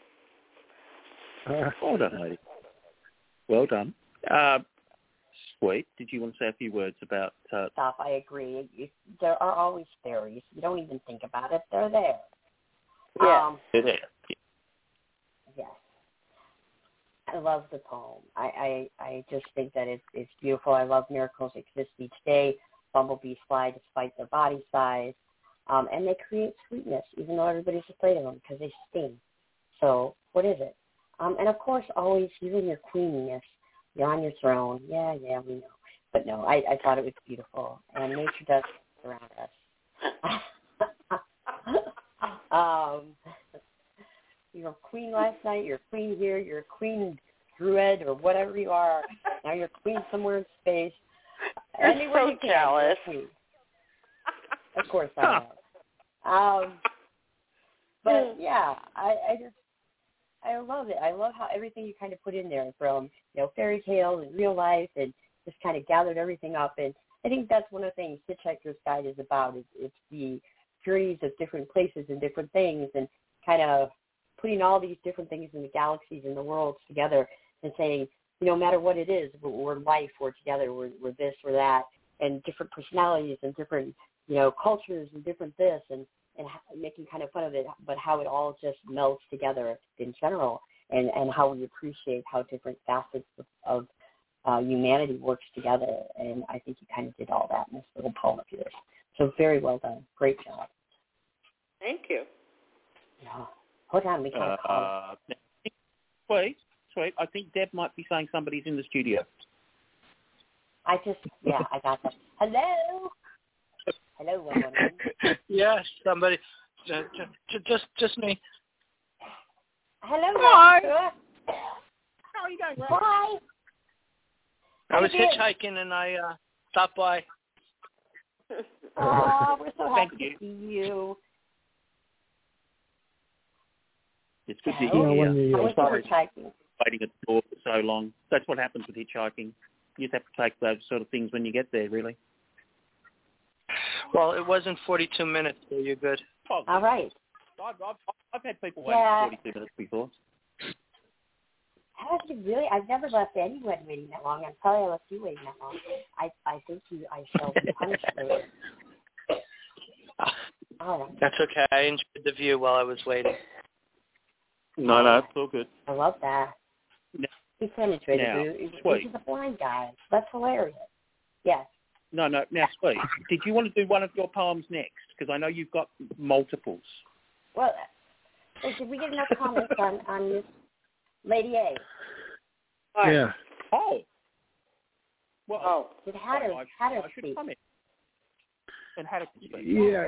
Well done, lady. Well done. Sweet. Did you want to say a few words about... Stuff, I agree. There are always fairies. You don't even think about it. They're there. Yeah. They're there. Yes. I love the poem. I just think that it's beautiful. I love miracles exist each day. Bumblebees fly despite their body size. And they create sweetness, even though everybody's afraid of them because they sting. So what is it? And, of course, always you and your queeniness. You're on your throne. Yeah, we know. But, no, I thought it was beautiful. And nature does surround us. You were queen last night. You're a queen here. You're a queen druid or whatever you are. Now you're a queen somewhere in space. You're Anywhere so you can, jealous. Of course I am. But, yeah, I love it. I love how everything you kind of put in there from, fairy tales and real life and just kind of gathered everything up. And I think that's one of the things Hitchhiker's Guide is about. It's the journeys of different places and different things and kind of putting all these different things in the galaxies and the worlds together and saying, no matter what it is, we're life, we're together, we're this, we're that, and different personalities and different, cultures and different this and making kind of fun of it, but how it all just melds together in general and how we appreciate how different facets of humanity works together. And I think you kind of did all that in this little poem of yours. So very well done. Great job. Thank you. Yeah. Hold on, we got a call. Sweet. I think Deb might be saying somebody's in the studio. I got that. Hello? Hello, 111. Yes, somebody. Just me. Hello, Hi. How are you going, Bye. I was hitchhiking and I stopped by. Oh, we're so happy Thank to see you. It's good to hear you. How was hitchhiking? Waiting at the door for so long. That's what happens with hitchhiking. You just have to take those sort of things when you get there, really. Well, it wasn't 42 minutes, so you're good. Oh, all right. I've had people wait 42 minutes before. Have you really? I've never left anyone waiting that long. I'm sorry I left you waiting that long. I think I shall be punished for it. All right. That's okay. I enjoyed the view while I was waiting. No, it's all good. I love that. He can enjoy the view. He's a blind guy. That's hilarious. Yes. No. Now, Sweet, did you want to do one of your poems next? Because I know you've got multiples. Well, did we get enough comments on this Lady A? Yeah. Oh. Well, It had her speak. Comment. And had a speak. Yeah,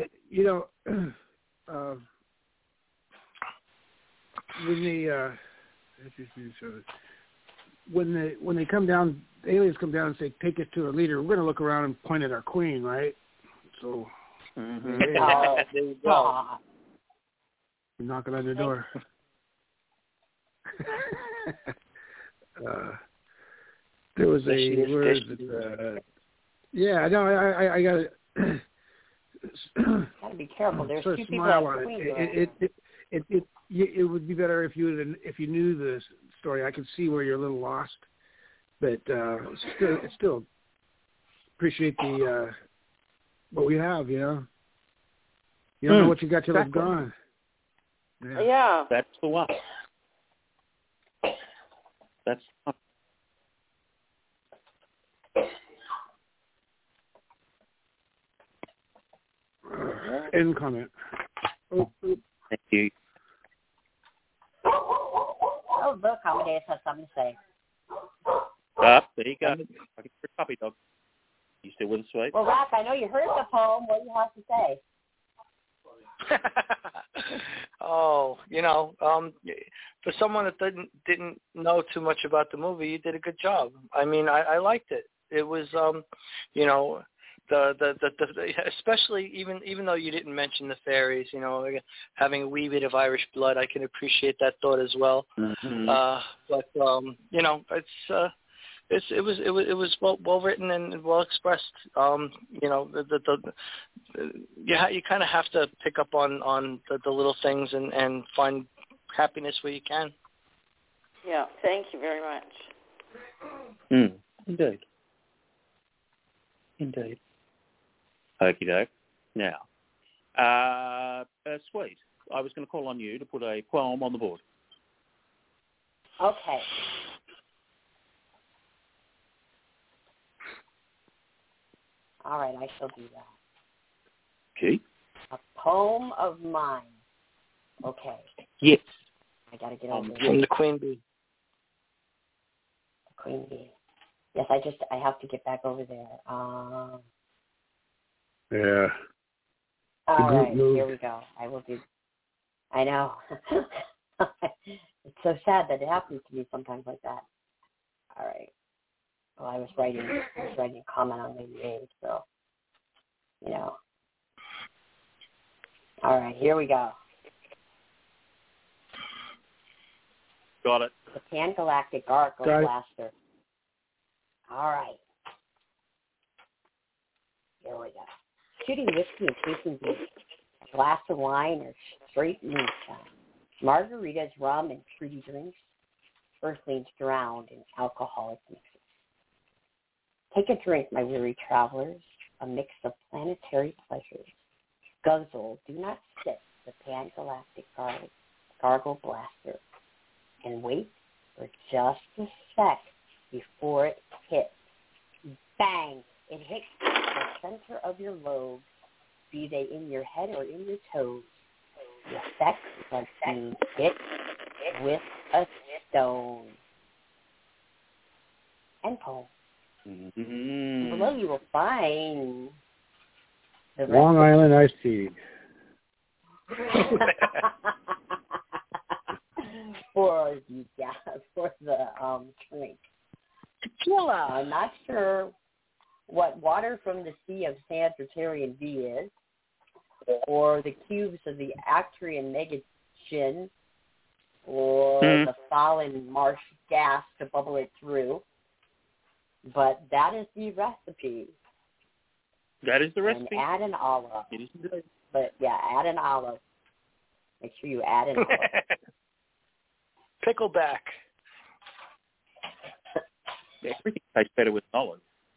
when they come down, the aliens come down and say, "Take us to a leader." We're going to look around and point at our queen, right? So Mm-hmm. Oh, there you go. I'm knocking on your door. There was a word that, yeah, no, I got it. Gotta be careful. There's sort two of people smile at on Queen. it would be better if you knew the story. I could see where you're a little lost, but still appreciate the what we have. You know, you don't know what you got till it's gone. Yeah. That's the one. That's end comment. Thank you. Oh, look, Amadeus has something to say. There you go. I can hear a puppy dog. You still with us, sweet? Well, Rack, I know you heard the poem. What do you have to say? Oh, for someone that didn't know too much about the movie, you did a good job. I mean, I liked it. It was, the especially even though you didn't mention the fairies, having a wee bit of Irish blood, I can appreciate that thought as well. Mm-hmm. But it was well written and well expressed. You kind of have to pick up on the little things and find happiness where you can. Yeah, thank you very much. Indeed. Okie doke. Now, sweet. I was going to call on you to put a poem on the board. Okay. All right, I shall do that. Okay. A poem of mine. Okay. Yes. I got to get over From the Queen Bee. The Queen Bee. Yes, I have to get back over there. Yeah. All right, here we go. I know. It's so sad that it happens to me sometimes like that. All right. Well, I was writing a comment on Lady A, so, All right, here we go. Got it. The Pan-Galactic Gargle Blaster. All right. Here we go. Shooting whiskey and chasing beer. A glass of wine or straight moonshine. Margaritas, rum, and fruity drinks. Earthlings drowned in alcoholic mixes. Take a drink, my weary travelers, a mix of planetary pleasures. Guzzle, do not sip the Pan-Galactic Gargle Blaster. And wait for just a sec before it hits. Bang! It hits the center of your lobes, be they in your head or in your toes. The effect is like being hit with a stone. End poem. Mm-hmm. Below you will find the Long Island iced tea. for the drink. Tequila. I'm not sure what water from the sea of Sagittarian V is, or the cubes of the Actrian Megachin, or the fallen marsh gas to bubble it through. But that is the recipe. That is the recipe. And add an olive. It is good. But yeah, add an olive. Make sure you add an olive. Pickleback. Everything tastes better with olive.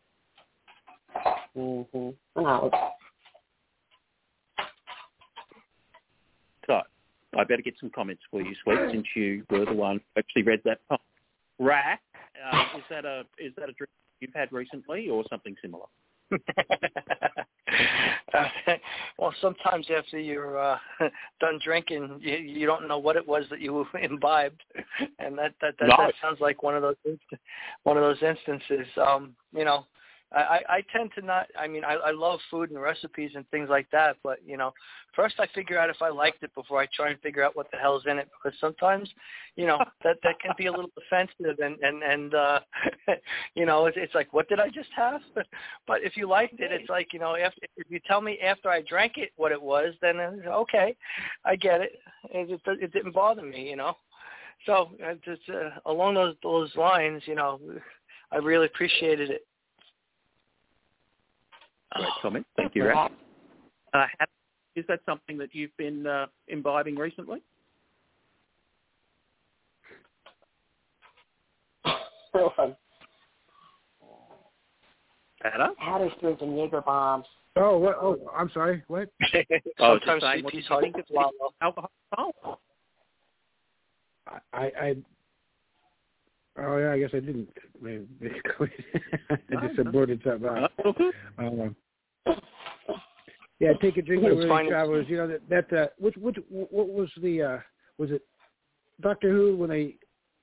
Mm-hmm. Olive. So, I better get some comments for you, Sweet, since you were the one who actually read that poem. Rack, is that a drink you've had recently or something similar? Well, sometimes after you're done drinking, you don't know what it was that you imbibed, and that sounds like one of those instances. I tend to not. I mean, I love food and recipes and things like that, but first I figure out if I liked it before I try and figure out what the hell's in it, because sometimes, that can be a little offensive, and it's like, what did I just have? But if you liked it, it's like, if you tell me after I drank it what it was, then okay, I get it. It didn't bother me, So just along those lines, I really appreciated it. Great comment. Thank you, Raf. Is that something that you've been imbibing recently? Hatter's drinking Jaeger bombs. Oh, what? Oh, I'm sorry. What? Sometimes CP's hard to swallow. Alcohol. Oh yeah, I guess I didn't. Basically, I just aborted something out. Yeah, take a drink of Weary Travelers. What was was it Doctor Who when they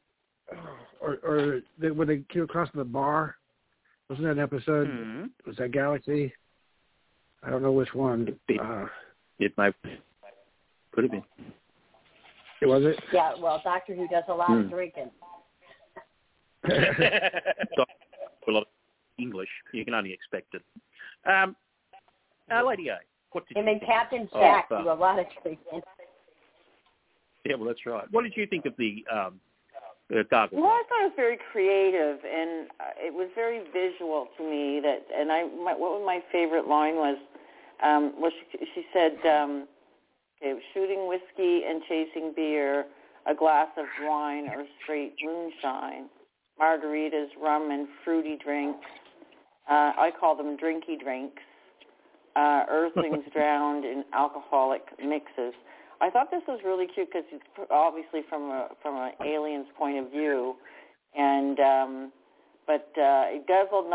when they came across the bar? Wasn't that an episode? Mm-hmm. Was that Galaxy? I don't know which one. It might could have been. Was it? Yeah. Well, Doctor Who does a lot of drinking. A lot of English. You can only expect it. Lady A, what did you think? And then Captain Jack do a lot of drinking. Yeah, well, that's right. What did you think of the gargle? Well, I thought it was very creative, and it was very visual to me. What my favorite line was, she said, shooting whiskey and chasing beer, a glass of wine or straight moonshine, margaritas, rum, and fruity drinks. I call them drinky drinks. Earthlings drowned in alcoholic mixes. I thought this was really cute because it's obviously from an alien's point of view, and but guzzle,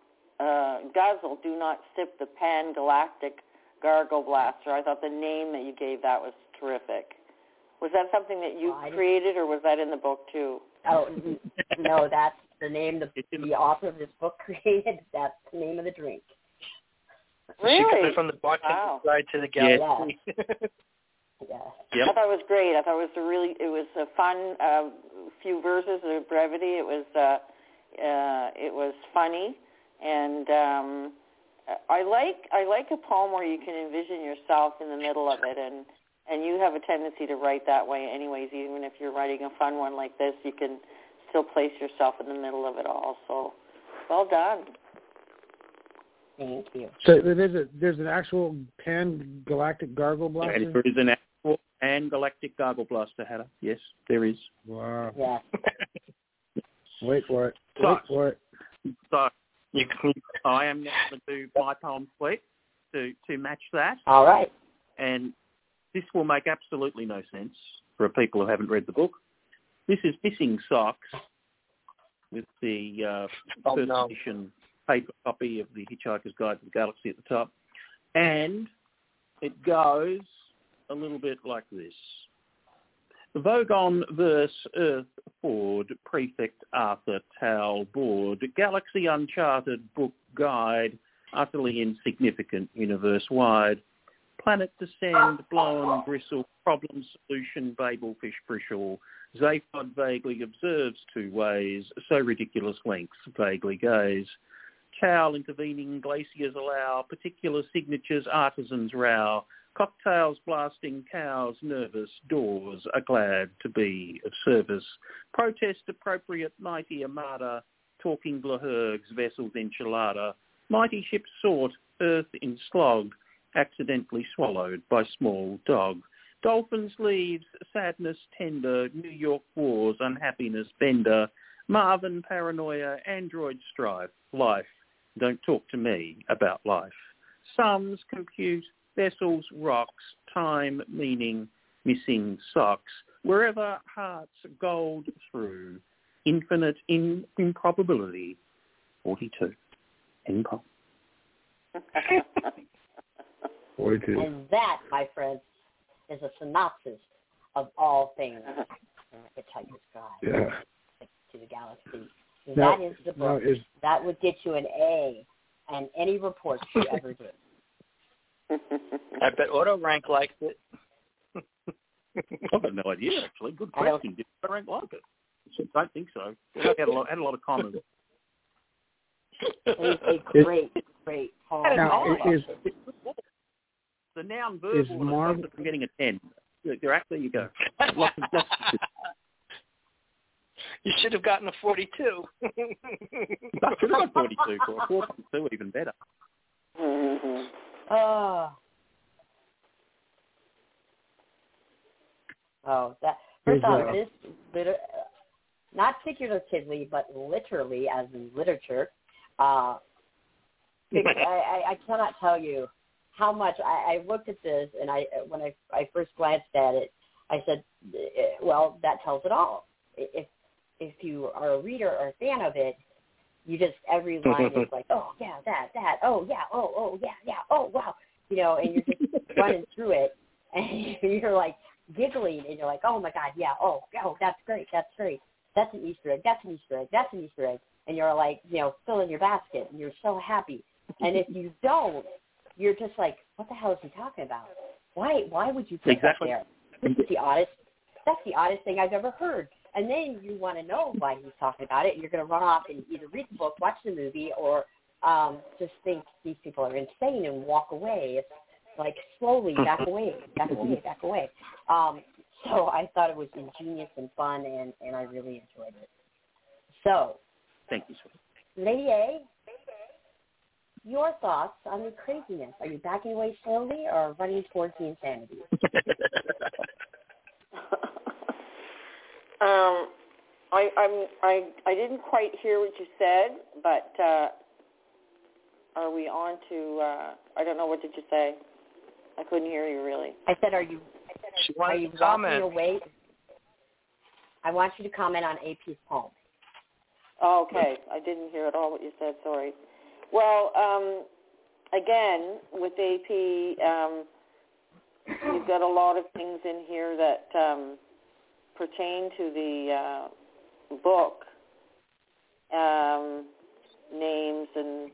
do not sip the Pan-Galactic Gargle Blaster. I thought the name that you gave that was terrific. Was that something that you created, or was that in the book too? Oh, no, that's the name the author of this book created. That's the name of the drink. Really? She got it from the bartender side to the galaxy. Yeah. Yep. I thought it was great. I thought it was a fun few verses of brevity. It was funny, and I like a poem where you can envision yourself in the middle of it, and you have a tendency to write that way anyways. Even if you're writing a fun one like this, you can still place yourself in the middle of it all. So, well done. Thank you. So there's an actual Pan-Galactic Gargle Blaster? There is an actual Pan-Galactic Gargle Blaster, Hatter. Yes, there is. Wow. Yeah. Wait for it. So I am going to do my poem split to match that. All right. And this will make absolutely no sense for people who haven't read the book. This is Missing Socks with the first edition paper copy of the Hitchhiker's Guide to the Galaxy at the top. And it goes a little bit like this. The Vogon verse Earth Ford, Prefect Arthur Tal Board, Galaxy Uncharted Book Guide, utterly insignificant universe-wide. Planet Descend, Blown Bristle, Problem Solution, Babelfish Brishel. Zaphod vaguely observes two ways, so ridiculous lengths vaguely gaze. Cowl intervening glaciers allow, particular signatures artisans row. Cocktails blasting cows nervous, doors are glad to be of service. Protest appropriate mighty armada, talking Blahergs, vessels enchilada. Mighty ships sought, earth in slog, accidentally swallowed by small dog. Dolphins leaves, sadness tender, New York wars, unhappiness bender. Marvin paranoia, android strife, life. Don't talk to me about life. Sums compute, vessels, rocks, time, meaning, missing socks. Wherever hearts gold through, infinite improbability. 42. End poem. 42. And that, my friends, is a synopsis of all things Hitchhiker's Guide to the Galaxy. That is the book. That would get you an A and any reports she ever did. I bet Autorank liked it. I've got no idea, actually. Good question. Did Autorank like it? I don't think so. It had a lot of comments. It is a great poem. Now, the noun verbal is getting a 10. There you go. Lots of You should have gotten a 42. I should have got 42 for a 4.2, even better. Mm-hmm. That first off, this not figuratively, but literally, as in literature. I cannot tell you how much I looked at this, and when I first glanced at it, I said, "Well, that tells it all." If you are a reader or a fan of it, you just every line is like, "Oh yeah, that, oh yeah, oh yeah, oh wow," and you're just running through it, and you're like giggling, and you're like, "Oh my God, yeah, oh that's great, that's an Easter egg, that's an Easter egg, that's an Easter egg," and you're like, filling your basket, and you're so happy. And if you don't, you're just like, "What the hell is he talking about? Why would you put that there? That's the oddest thing I've ever heard." And then you want to know why he's talking about it. You're going to run off and either read the book, watch the movie, or just think these people are insane and walk away. It's like slowly back away. So I thought it was ingenious and fun, and I really enjoyed it. So, thank you, sir. Lady A, your thoughts on the craziness? Are you backing away slowly or running towards the insanity? I didn't quite hear what you said, but are we on to? I don't know, what did you say? I couldn't hear you really. I said, are you walking away? I want you to comment on AP's poem. Oh, okay, I didn't hear at all what you said. Sorry. Well, again, with AP, you've got a lot of things in here that pertain to the book, names and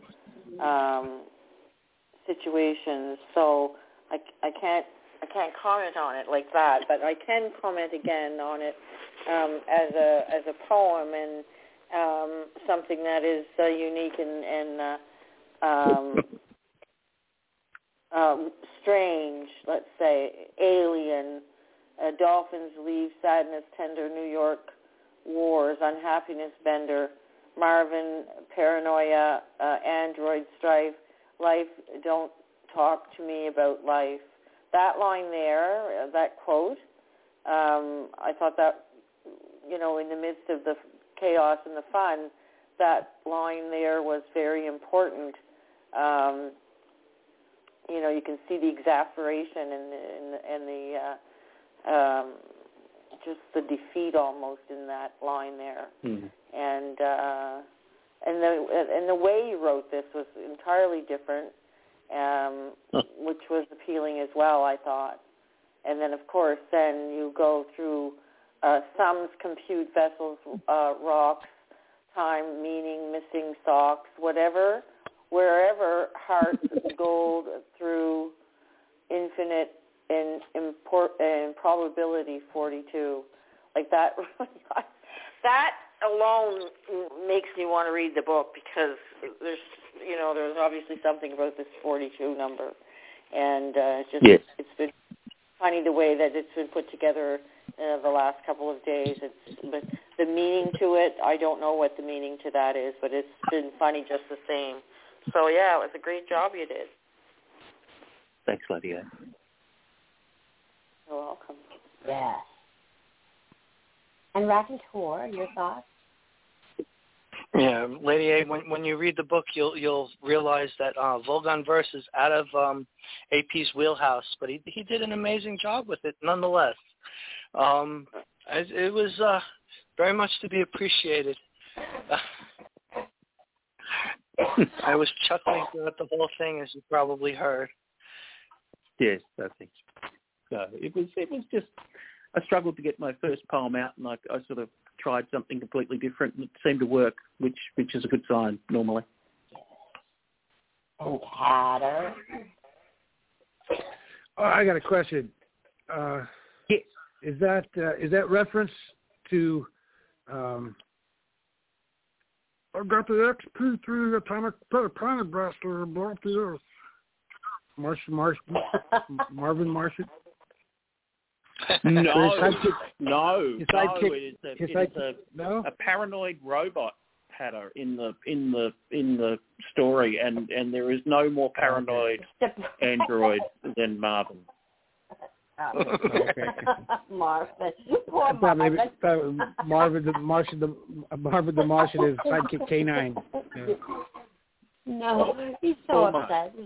situations. So I can't comment on it like that, but I can comment again on it as a poem and something that is unique and strange. Let's say alien. Dolphins leave, sadness tender, New York wars, unhappiness bender, Marvin, paranoia, android strife, life, don't talk to me about life. That line there, that quote, I thought that, in the midst of the chaos and the fun, that line there was very important. You can see the exasperation and the just the defeat almost in that line there, and the way you wrote this was entirely different, which was appealing as well, I thought. And then, of course, then you go through sums, compute, vessels, rocks, time, meaning, missing socks, whatever, wherever, hearts, gold, through infinite. In probability 42, like that. That alone makes me want to read the book because there's obviously something about this 42 number, and it's been funny the way that it's been put together the last couple of days. But the meaning to it, I don't know what the meaning to that is, but it's been funny just the same. So yeah, it was a great job you did. Thanks, Lydia. You're welcome. Yeah. And Raconteur, your thoughts? Yeah, Lady A, when you read the book, you'll realize that Vogon verse is out of AP's wheelhouse, but he did an amazing job with it nonetheless. It was very much to be appreciated. I was chuckling throughout the whole thing, as you probably heard. Yes, I think so. It was just I struggled to get my first poem out, and I sort of tried something completely different, and it seemed to work, which is a good sign normally. And Hatter. I got a question. Yes. Is that reference to? I've got the XP3 atomic planet blaster blow up the Earth. Marvin Martian. No, It's a paranoid robot Hatter in the story, and there is no more paranoid android than Marvin. Okay. Marvin. Poor Marvin. Marvin the Martian is sidekick K9. Yeah. No, he's so upset.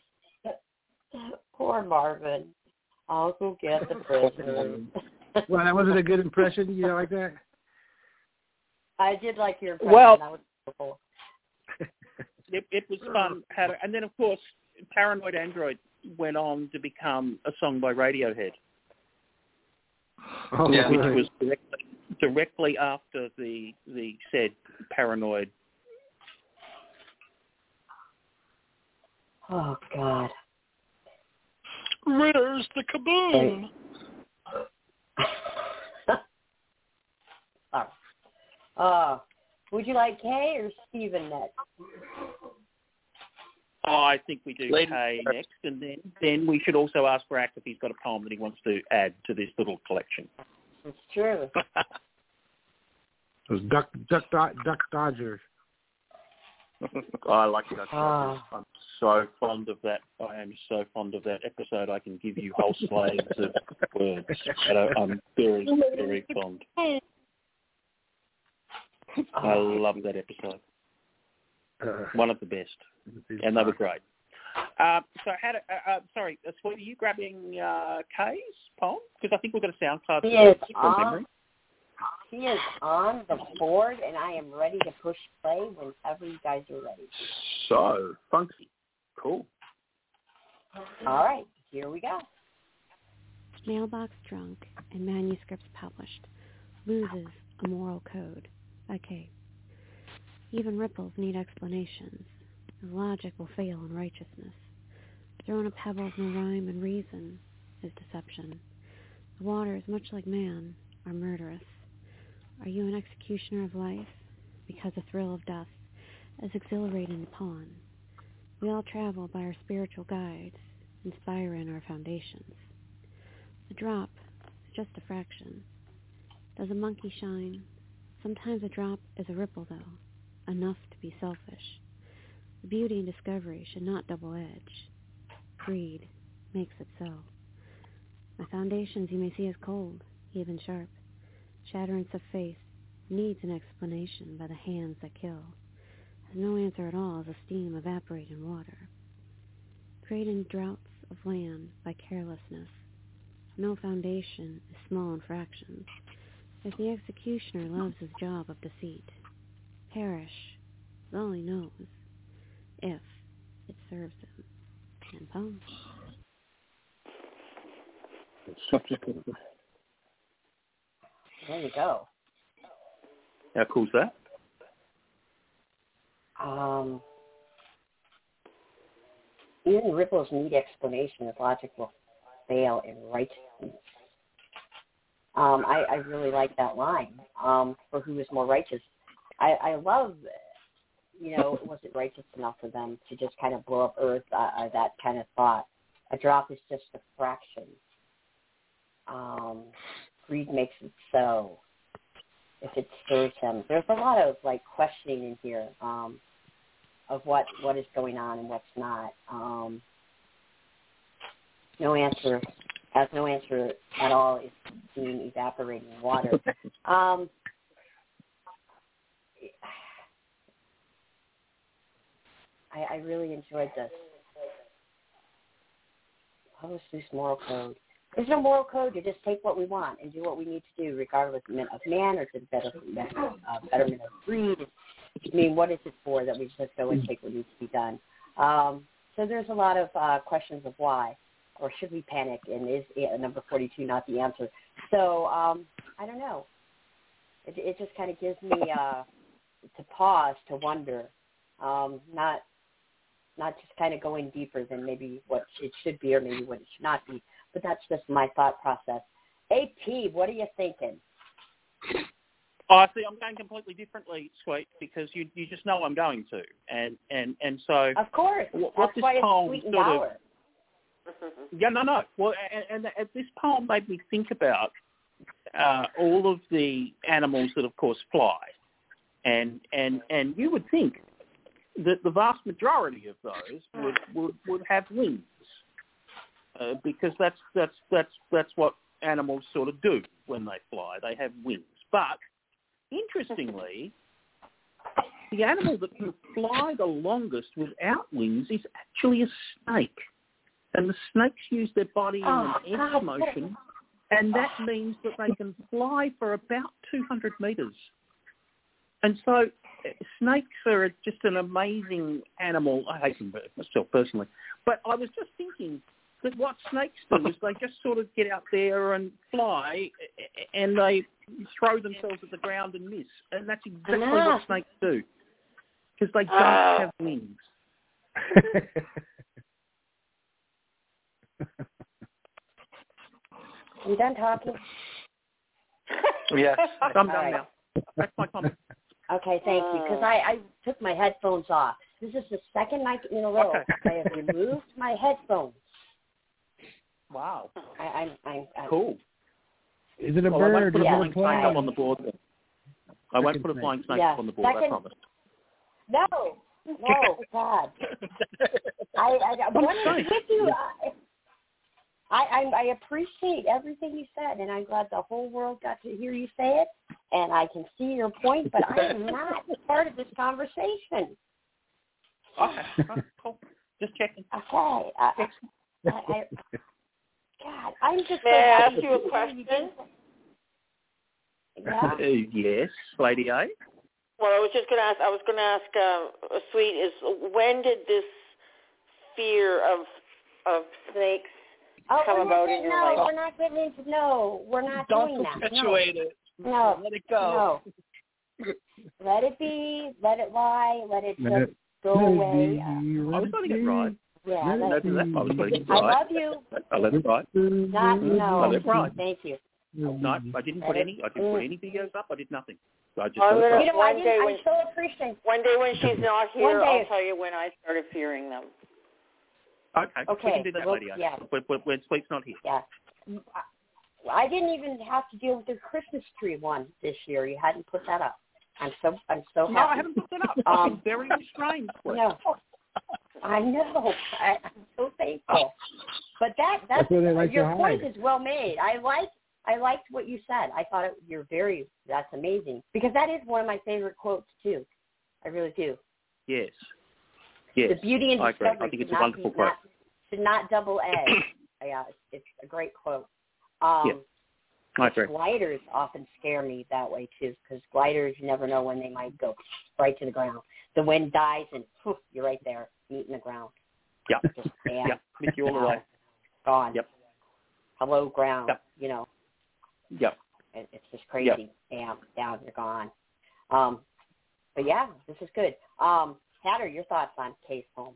Poor Marvin. I'll go get the prisoner. Well, that wasn't a good impression. You know, like that. I did like your impression. Well, that was beautiful. It was fun, Hatter, and then of course, Paranoid Android went on to become a song by Radiohead, which was directly after the said Paranoid. Oh God. Where's the kaboom? Would you like Kay or Steven next? Oh, I think we do Kay next, and then we should also ask Brack if he's got a poem that he wants to add to this little collection. It's true. It was Duck Dodgers. I like Duck Dodgers. I'm so fond of that. I am so fond of that episode. I can give you whole slaves of words. I'm very, very fond. I love that episode. One of the best, and they were great. So, Sweet, are you grabbing Kay's poem? Because I think we've got a SoundCloud from memory. He is on the board, and I am ready to push play whenever you guys are ready. So funky. Cool. All right, here we go. Mailbox drunk and manuscripts published. Loses a moral code. By Kay. Even ripples need explanations. As logic will fail in righteousness. Thrown a pebble no rhyme and reason is deception. The waters, much like man, are murderous. Are you an executioner of life? Because a thrill of death is exhilarating to pawn. We all travel by our spiritual guides, inspiring our foundations. A drop is just a fraction. Does a monkey shine? Sometimes a drop is a ripple, though, enough to be selfish. The beauty and discovery should not double edge. Greed makes it so. My foundations you may see as cold, even sharp. Shatterance of faith needs an explanation by the hands that kill. Has no answer at all as a steam evaporate in water. Creating droughts of land by carelessness. No foundation is small in fractions. If the executioner loves his job of deceit, perish is all he knows, if it serves him. And poem. There you go. How cool's that? Even ripples need explanation as logic will fail in righteousness. I really like that line. For who is more righteous? I love, was it righteous enough for them to just kind of blow up Earth? That kind of thought. A drop is just a fraction. Greed makes it so. If it serves him, there's a lot of questioning in here of what is going on and what's not. No answer. Has no answer at all. It's being evaporating water. I really enjoyed this. Publish this moral code. There's no moral code. You just take what we want and do what we need to do, regardless of man or to the betterment of greed. I mean, what is it for that we just go and take what needs to be done? So there's a lot of questions of why, or should we panic? And is number 42 not the answer? So I don't know. It just kind of gives me to pause, to wonder, not not just kind of going deeper than maybe what it should be or maybe what it should not be. But that's just my thought process. AP, what are you thinking? Oh, see, I'm going completely differently, Sweet, because you just know I'm going to, and so of course what this poem sort of no. Well, and this poem made me think about all of the animals that, of course, fly, and you would think that the vast majority of those would have wings, because that's what animals sort of do when they fly. They have wings, but interestingly, the animal that can fly the longest without wings is actually a snake. And the snakes use their body in an S motion, and that means that they can fly for about 200 metres. And so snakes are just an amazing animal. I hate them myself personally. But I was just thinking that what snakes do is they just sort of get out there and fly, and they throw themselves at the ground and miss. And that's exactly what snakes do, because they don't have wings. You done talking? Yes. I'm done now. That's my comment. Okay, thank you, because I took my headphones off. This is the second night in a row I have removed my headphones. Wow. I'm cool. Is it a bird? I won't put a flying snake up on the board then. I won't put a flying snake up on the board, I promise. No, God. I wanted to with you. I appreciate everything you said, and I'm glad the whole world got to hear you say it, and I can see your point, but I am not part of this conversation. Okay, cool. Just checking. Okay. God, I'm just... May I ask you a question? Yeah? Yes, Lady A. Well, I was going to ask Sweet, is when did this fear of snakes come about in your life? We're not getting into... No, we're not doing that. Don't perpetuate it. No. Let it go. No. Let it be. Let it lie. Let it just go away. I was letting it ride. Yeah, I was letting it ride. I love you. I let it ride. No. I let it ride. Thank you. No, I didn't put any videos up. I did nothing. So I just I so appreciate. One day when she's not here, I'll tell you when I started fearing them. Okay. We can do that, Lady A. Yeah. When Sweet's not here. Yeah. I didn't even have to deal with the Christmas tree one this year. You hadn't put that up. I'm so happy. No, I haven't put that up. I've been very restrained. No. I know. I'm so thankful. But that's your point is well made. I liked what you said. I thought that's amazing. Because that is one of my favorite quotes too. I really do. Yes. The beauty and discovery I think it's a wonderful quote. Should not double edge. Yeah, it's a great quote. I agree. Gliders often scare me that way too, because gliders, you never know when they might go right to the ground. The wind dies and you're right there, meeting the ground. Yep. Just bam. Yep. With you all the way. Gone. Yep. Hello, ground. Yep. You know. Yep. It's just crazy. Yep. Bam, down, you're gone. But yeah, this is good. Hatter, your thoughts on Kay's poem?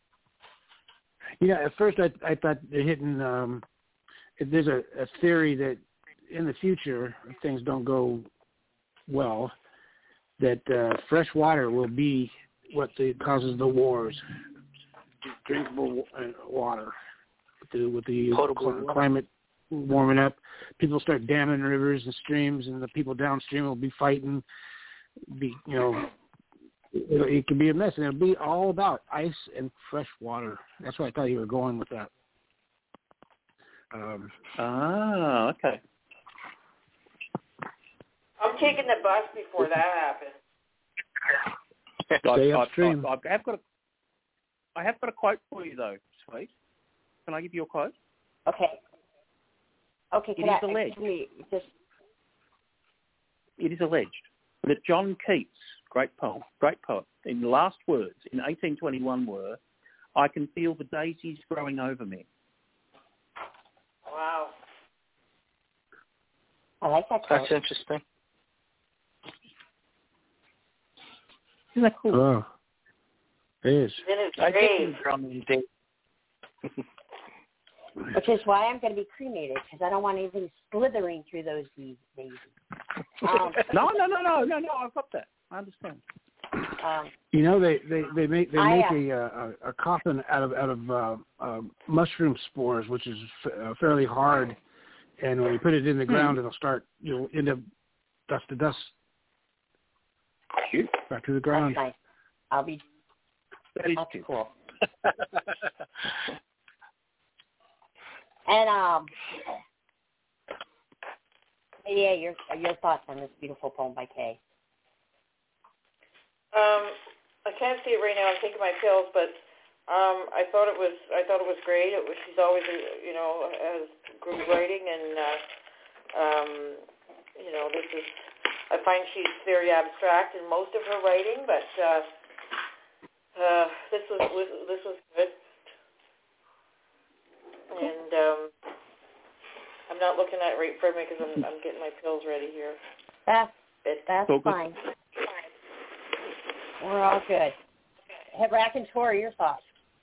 Yeah, at first I thought they're hitting. There's a theory that in the future, if things don't go well, that fresh water will be what causes the wars. Drinkable water with the climate warming up. People start damming rivers and streams, and the people downstream will be fighting. It can be a mess, and it'll be all about ice and fresh water. That's why I thought you were going with that. Okay. I'm taking the bus before that happens. Stay upstream. I have got a quote for you, though, Sweet. Can I give you a quote? Okay. It is alleged. It is alleged that John Keats, great poet, in the last words in 1821 were, "I can feel the daisies growing over me." Wow. I like that quote. That's interesting. Isn't that cool? Oh. It is. In his I grave. did drown these days. Which is why I'm going to be cremated, because I don't want anything slithering through those daisies. No. I've got that. I understand. You know, they make a coffin out of mushroom spores, which is fairly hard, and when you put it in the ground, you'll end up dust to dust. Cute. Back to the ground. That's nice. That is That's cute. cool. And yeah, your thoughts on this beautiful poem by Kay. I can't see it right now. I'm taking my pills, but I thought it was great. She's always has good writing, and this is. I find she's very abstract in most of her writing, but this was good. And I'm not looking at it right for me because I'm getting my pills ready here. That's fine. We're all good. Raconteur, your thoughts?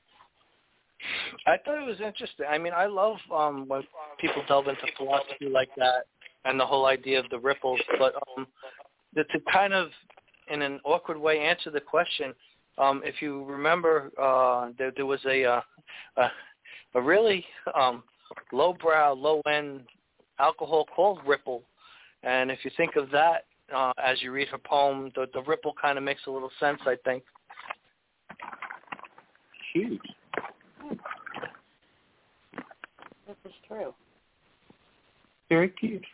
I thought it was interesting. I mean, I love when people delve into philosophy like that and the whole idea of the ripples, but to kind of, in an awkward way, answer the question, if you remember, there was a really lowbrow, low-end alcohol called Ripple, and if you think of that as you read her poem, the ripple kind of makes a little sense, I think. Huge. This is true. Very cute.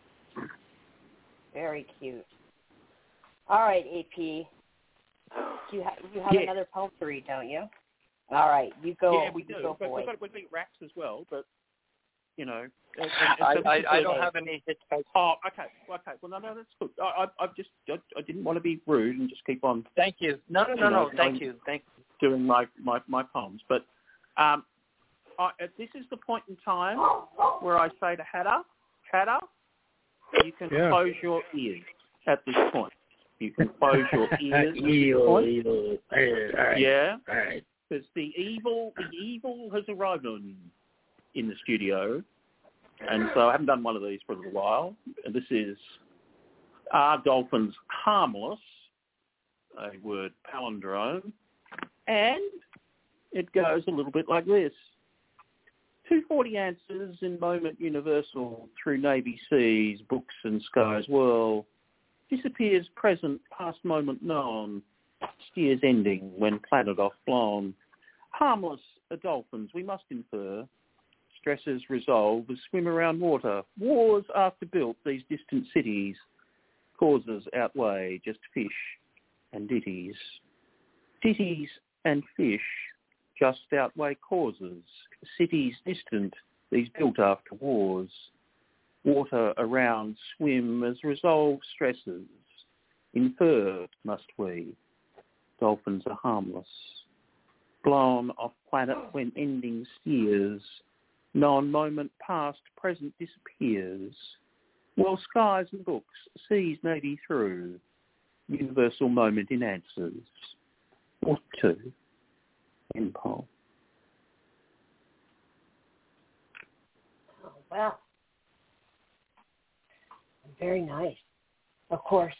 Very cute. All right, AP. You have another poem to read, don't you? All right, you go. Yeah, we do. Go, but boy. we've got racks as well, but, and I don't have any hits. Oh, okay. Well, no, that's good. I didn't want to be rude and just keep on. Thank you. No. Thank you. Doing my poems, but this is the point in time where I say to Hatter, you can close your ears at this point. You can close your ears at this point. Yeah. All right. Because the evil has arrived in the studio, and so I haven't done one of these for a little while. And this is Are Dolphins Harmless? A word palindrome. And it goes a little bit like this. 240 answers in moment universal through Navy seas, books and skies whirl. Disappears present, past moment known. Steers ending when planet off blown. Harmless are dolphins, we must infer. Stresses resolve as swim around water. Wars after built these distant cities. Causes outweigh just fish and ditties. Ditties and fish just outweigh causes. Cities distant, these built after wars. Water around swim as resolve stresses. Infer, must we, dolphins are harmless. Blown off planet when ending steers. Known moment past, present disappears. While skies and books, seas navy through. Universal moment in answers. Or two. In poem. Oh, wow. Very nice. Of course,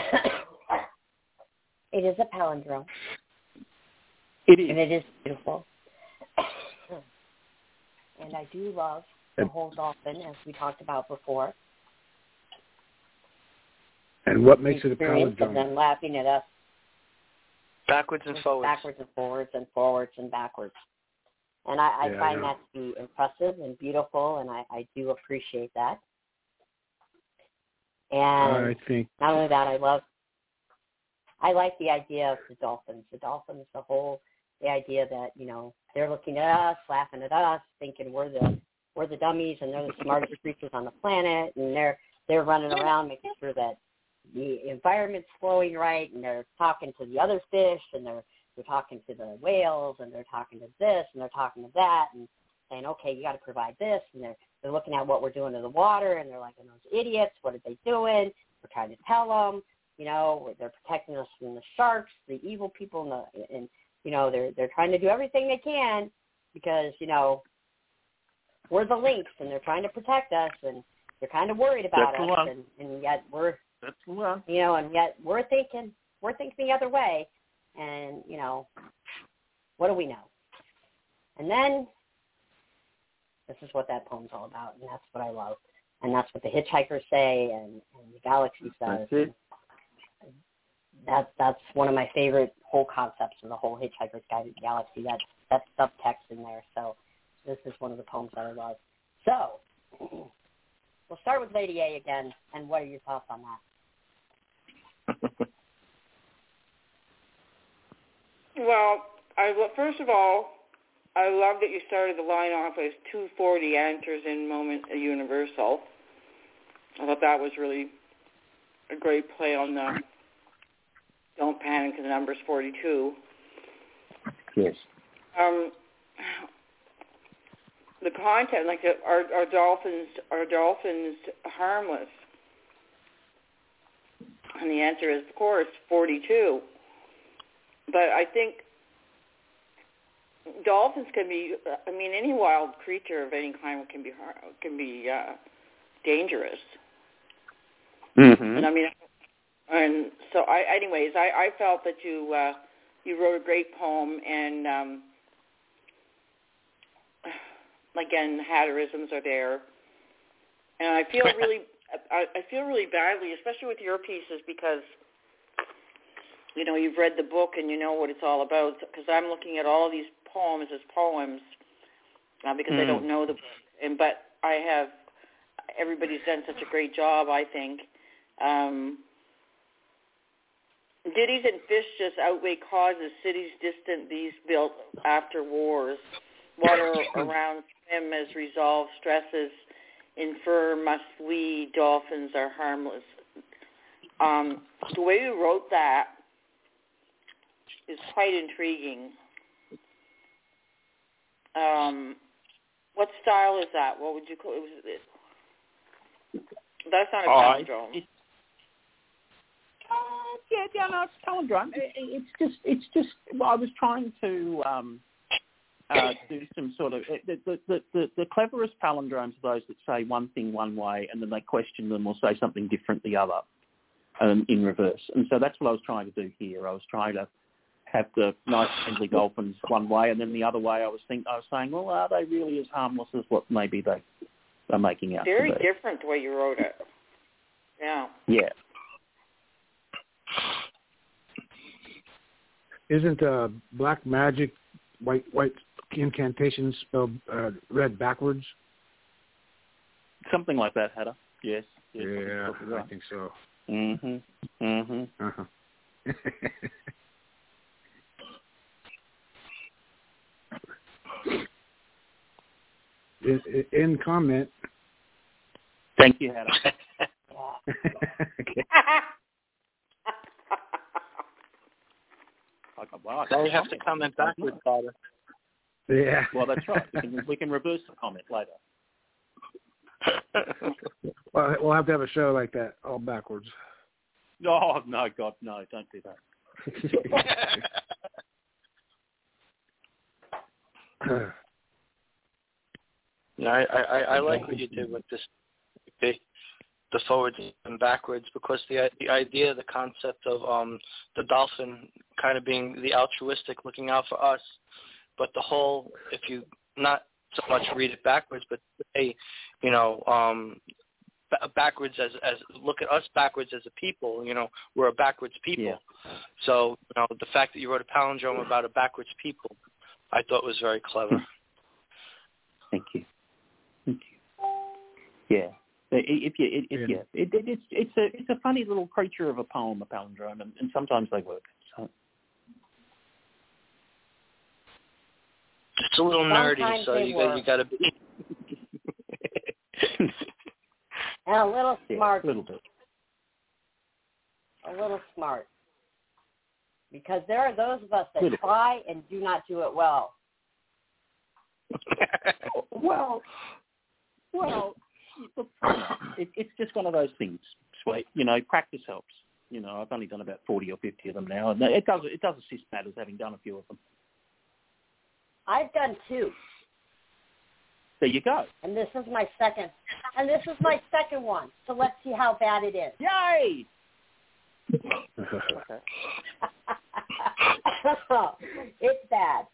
it is a palindrome. It is. And it is beautiful. And I do love the whole dolphin, as we talked about before. And what makes it a palindrome? And then laughing at us. Backwards and forwards. Backwards and forwards and forwards and backwards. And I find that to be impressive and beautiful, and I do appreciate that. And I think not only that, I like the idea of the dolphins. The dolphins, the idea that, they're looking at us, laughing at us, thinking we're the dummies and they're the smartest creatures on the planet, and they're running around making sure that the environment's flowing right, and they're talking to the other fish, and they're talking to the whales, and they're talking to this, and they're talking to that, and saying, okay, you got to provide this, and they're looking at what we're doing to the water, and they're like, those idiots, what are they doing? We're trying to tell them, they're protecting us from the sharks, the evil people, and they're trying to do everything they can because, we're the Lynx and they're trying to protect us and they're kind of worried about us and yet we're, and yet we're thinking the other way and, what do we know? And then this is what that poem's all about, and that's what I love. And that's what the hitchhikers say and the galaxy says. That's one of my favorite whole concepts of the whole Hitchhiker's Guide to the Galaxy. That subtext in there. So this is one of the poems that I love. So we'll start with Lady A again. And what are your thoughts on that? Well, first of all, I love that you started the line off as 240 enters in moment universal. I thought that was really a great play on the don't panic, the number's 42. Yes. The content, like are dolphins harmless? And the answer is, of course, 42. But I think dolphins can be. Any wild creature of any kind can be dangerous. Mm-hmm. And so I felt that you wrote a great poem, and again, Hatterisms are there, and I feel really badly, especially with your pieces, because you've read the book and you know what it's all about. Because I'm looking at all of these poems as poems because I don't know the book, but everybody's done such a great job, I think. Ditties and fish just outweigh causes, cities distant, these built after wars. Water around swim as resolve stresses, infer must we, dolphins are harmless. The way you wrote that is quite intriguing. What style is that? What would you call it? That's not a palindrome. No, it's palindrome. It's just. Well, I was trying to do some sort of the cleverest palindromes are those that say one thing one way and then they question them or say something different the other, in reverse. And so that's what I was trying to do here. I was trying to have the nice friendly dolphins one way, and then the other way I was saying, well, are they really as harmless as what maybe they're making out Very to be? Different the way you wrote it. Yeah. Yeah. Isn't black magic white incantations spelled read backwards? Something like that, Hatter. Yes. Yeah, I think so. Mhm. Mhm. Uh-huh. In comment. Thank you, Hatter. Okay. Well, you have to comment backwards, Father. Yeah. Well, that's right. We can reverse the comment later. Well, we'll have to have a show like that, all backwards. Oh, no, God, no, don't do that. Yeah, I like what you did with this, the forwards and backwards, because the idea, the concept of the dolphin kind of being the altruistic, looking out for us, but the whole, if you not so much read it backwards, but backwards as look at us backwards as a people. We're a backwards people. Yeah. So the fact that you wrote a palindrome about a backwards people, I thought was very clever. Thank you. Yeah. It's a funny little creature of a poem, a palindrome, and sometimes they work. So. It's a little nerdy, so you got to be. And a little smart. Yeah, a little bit. A little smart. Because there are those of us that try and do not do it well. Well, it's just one of those things, sweet. Practice helps. You know, I've only done about 40 or 50 of them now, and it does assist matters having done a few of them. I've done 2. There you go. And this is my second. And this is my second one. So let's see how bad it is. Yay! Okay. It's bad.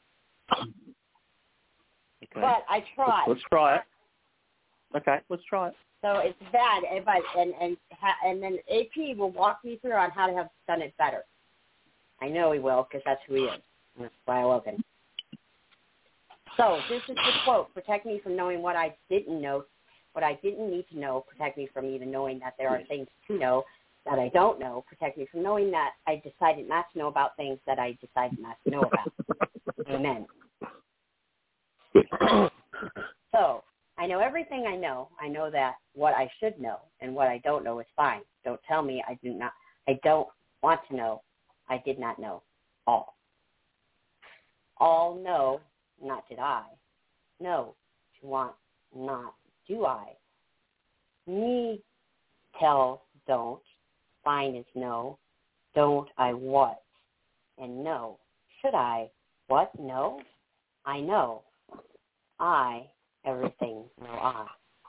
Okay. But I tried. Let's try it. Okay, let's try it. So it's bad, and then AP will walk me through on how to have done it better. I know he will, because that's who he is. That's why I love him. So this is the quote: "Protect me from knowing what I didn't know, what I didn't need to know. Protect me from even knowing that there are things to know that I don't know. Protect me from knowing that I decided not to know about things that I decided not to know about." Amen. So I know everything I know. I know that what I should know and what I don't know is fine. Don't tell me I don't want to know. I did not know all. All know, not did I. Know, to want, not do I. Me, tell, don't. Fine is no. Don't I what? And no. Should I? What? No. I know. I, everything, know I.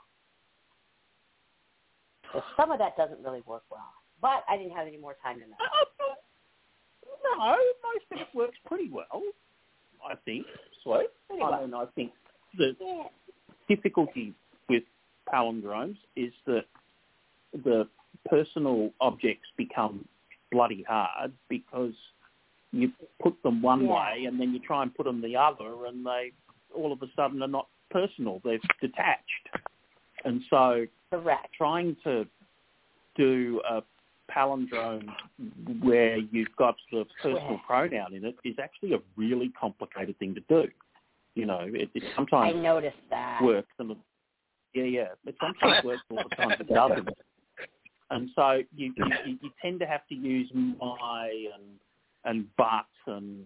So some of that doesn't really work well. But I didn't have any more time than that. No, most of it works pretty well, I think. So, I think the difficulty with palindromes is that the personal objects become bloody hard because you put them one way and then you try and put them the other, and they all of a sudden are not personal. They're detached. And so trying to do a palindrome where you've got the personal pronoun in it is actually a really complicated thing to do. You know, it sometimes I noticed that. Works. And it sometimes works, all the time it doesn't. And so you tend to have to use my and but and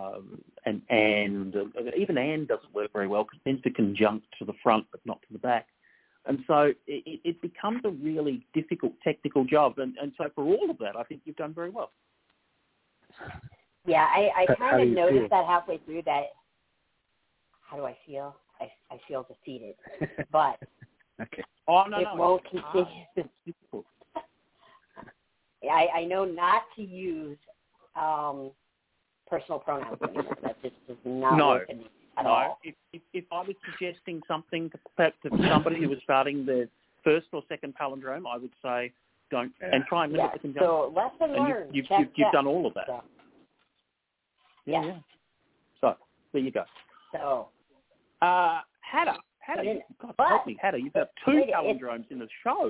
even and doesn't work very well because it tends to conjunct to the front but not to the back. And so it becomes a really difficult technical job. And so for all of that, I think you've done very well. Yeah, I kind of noticed that halfway through that. How do I feel? I feel defeated. But it won't continue. I know not to use personal pronouns anymore. That just does not work at all. If I was suggesting something to somebody who was starting their first or second palindrome, I would say don't and try and limit the conjunction. So lesson learned. You've done all of that. So. Yeah. So there you go. So Hatter, God help me, Hatter, you've got 2 palindromes in the show.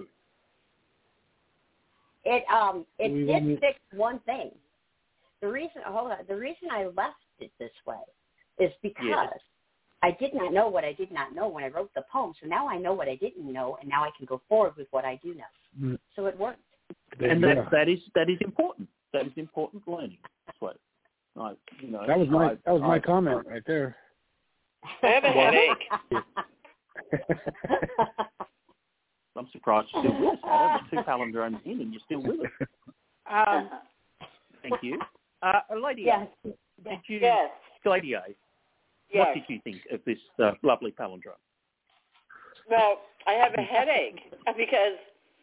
It did fix one thing. The reason I left it this way is because I did not know what I did not know when I wrote the poem. So now I know what I didn't know, and now I can go forward with what I do know. Mm. So it worked. And that is important. That is important learning. That's what, that was my comment right there. I have a headache. I'm surprised you're still with us. I have 2 palindromes in, and you're still with us. Thank you. Lady, did you, Gladio, what did you think of this lovely palindrome? Well, I have a headache because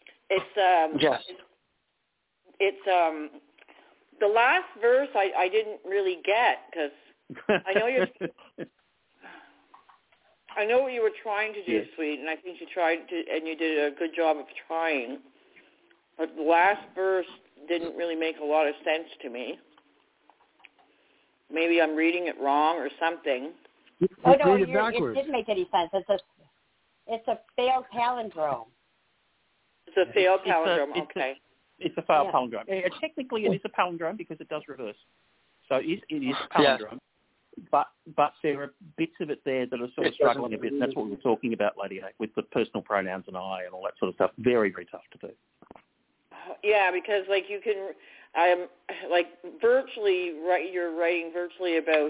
it's the last verse I didn't really get because I know what you were trying to do, Sweet, and I think you tried to, and you did a good job of trying. But the last verse didn't really make a lot of sense to me. Maybe I'm reading it wrong or something. It didn't make any sense. It's a failed palindrome. It's a failed palindrome. Okay. It's a failed palindrome. Technically, it is a palindrome because it does reverse. So it is a palindrome. But there are bits of it there that are sort of struggling a bit, and that's what we were talking about, Lady A, with the personal pronouns and I and all that sort of stuff. Very, very tough to do. Yeah, because you can, you're writing virtually about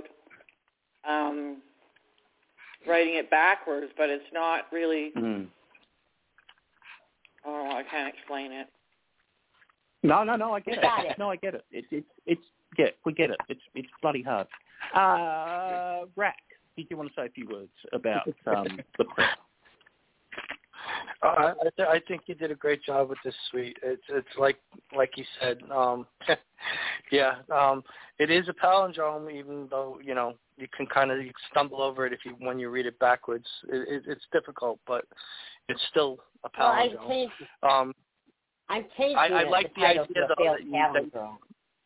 writing it backwards, but it's not really. Oh, I can't explain it. No, I get it. No, I get it. We get it. It's bloody hard. Rack, did you want to say a few words about the prep? I think you did a great job with this suite. It's like you said. It is a palindrome, even though you can kind of stumble over it when you read it backwards. It's difficult, but it's still a palindrome. I'm changing I like the idea though palindrome.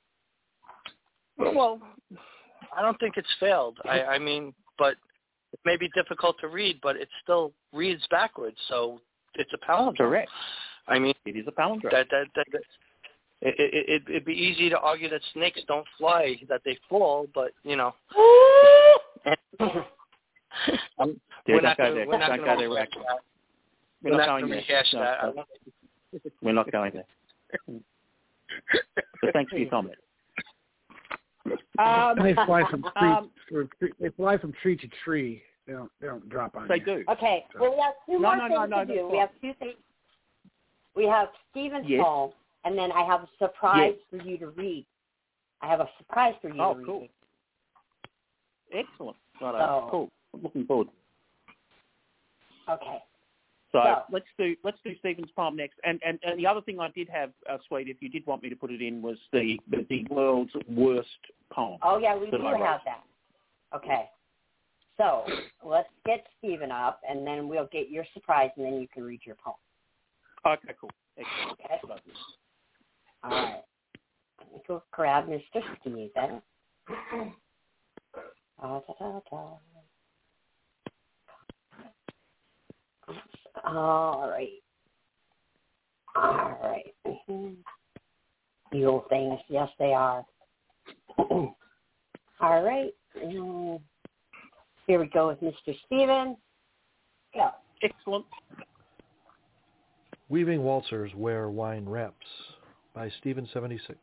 Well, I don't think it's failed. I mean, but it may be difficult to read, but it still reads backwards, so it's a palindrome. Correct. I mean, it is a palindrome. It'd be easy to argue that snakes don't fly, that they fall, but we're not going to rehash that. We're not going there. But thanks for your comment. They fly from tree to tree. They don't drop on you. They do. Okay. Well, we have two more things to do. We have two things. We have Stephen's poem, and then I have a surprise for you to read. I have a surprise for you to read. Oh, cool. Excellent. Cool. I'm looking forward. Okay. So let's do Stephen's poem next. And the other thing I did have, Sweet, if you did want me to put it in, was the world's worst poem. Oh yeah, we do have that. Okay. So let's get Stephen up, and then we'll get your surprise, and then you can read your poem. Okay, cool. Excellent. Okay. All right. Let me go grab Mr. Stephen. All right. The old things, yes, they are. All right. Here we go with Mr. Stephen. Go. Excellent. Weaving Waltzers Wear Wine Wraps by Stephen 76.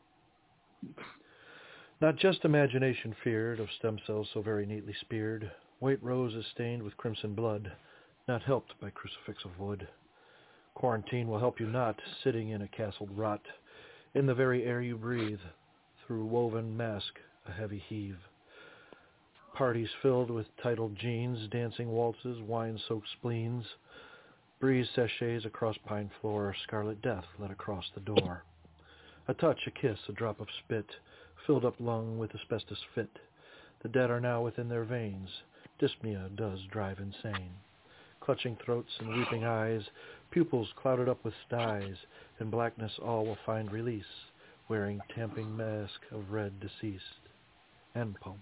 Not just imagination feared of stem cells so very neatly speared, white roses stained with crimson blood, not helped by crucifix of wood. Quarantine will help you not, sitting in a castled rot, in the very air you breathe, through woven mask a heavy heave. Parties filled with titled jeans, dancing waltzes, wine-soaked spleens, breeze sachets across pine floor, scarlet death led across the door. A touch, a kiss, a drop of spit, filled up lung with asbestos fit. The dead are now within their veins, dyspnea does drive insane. Clutching throats and weeping eyes, pupils clouded up with styes, in blackness all will find release, wearing tamping mask of red deceased. End poem.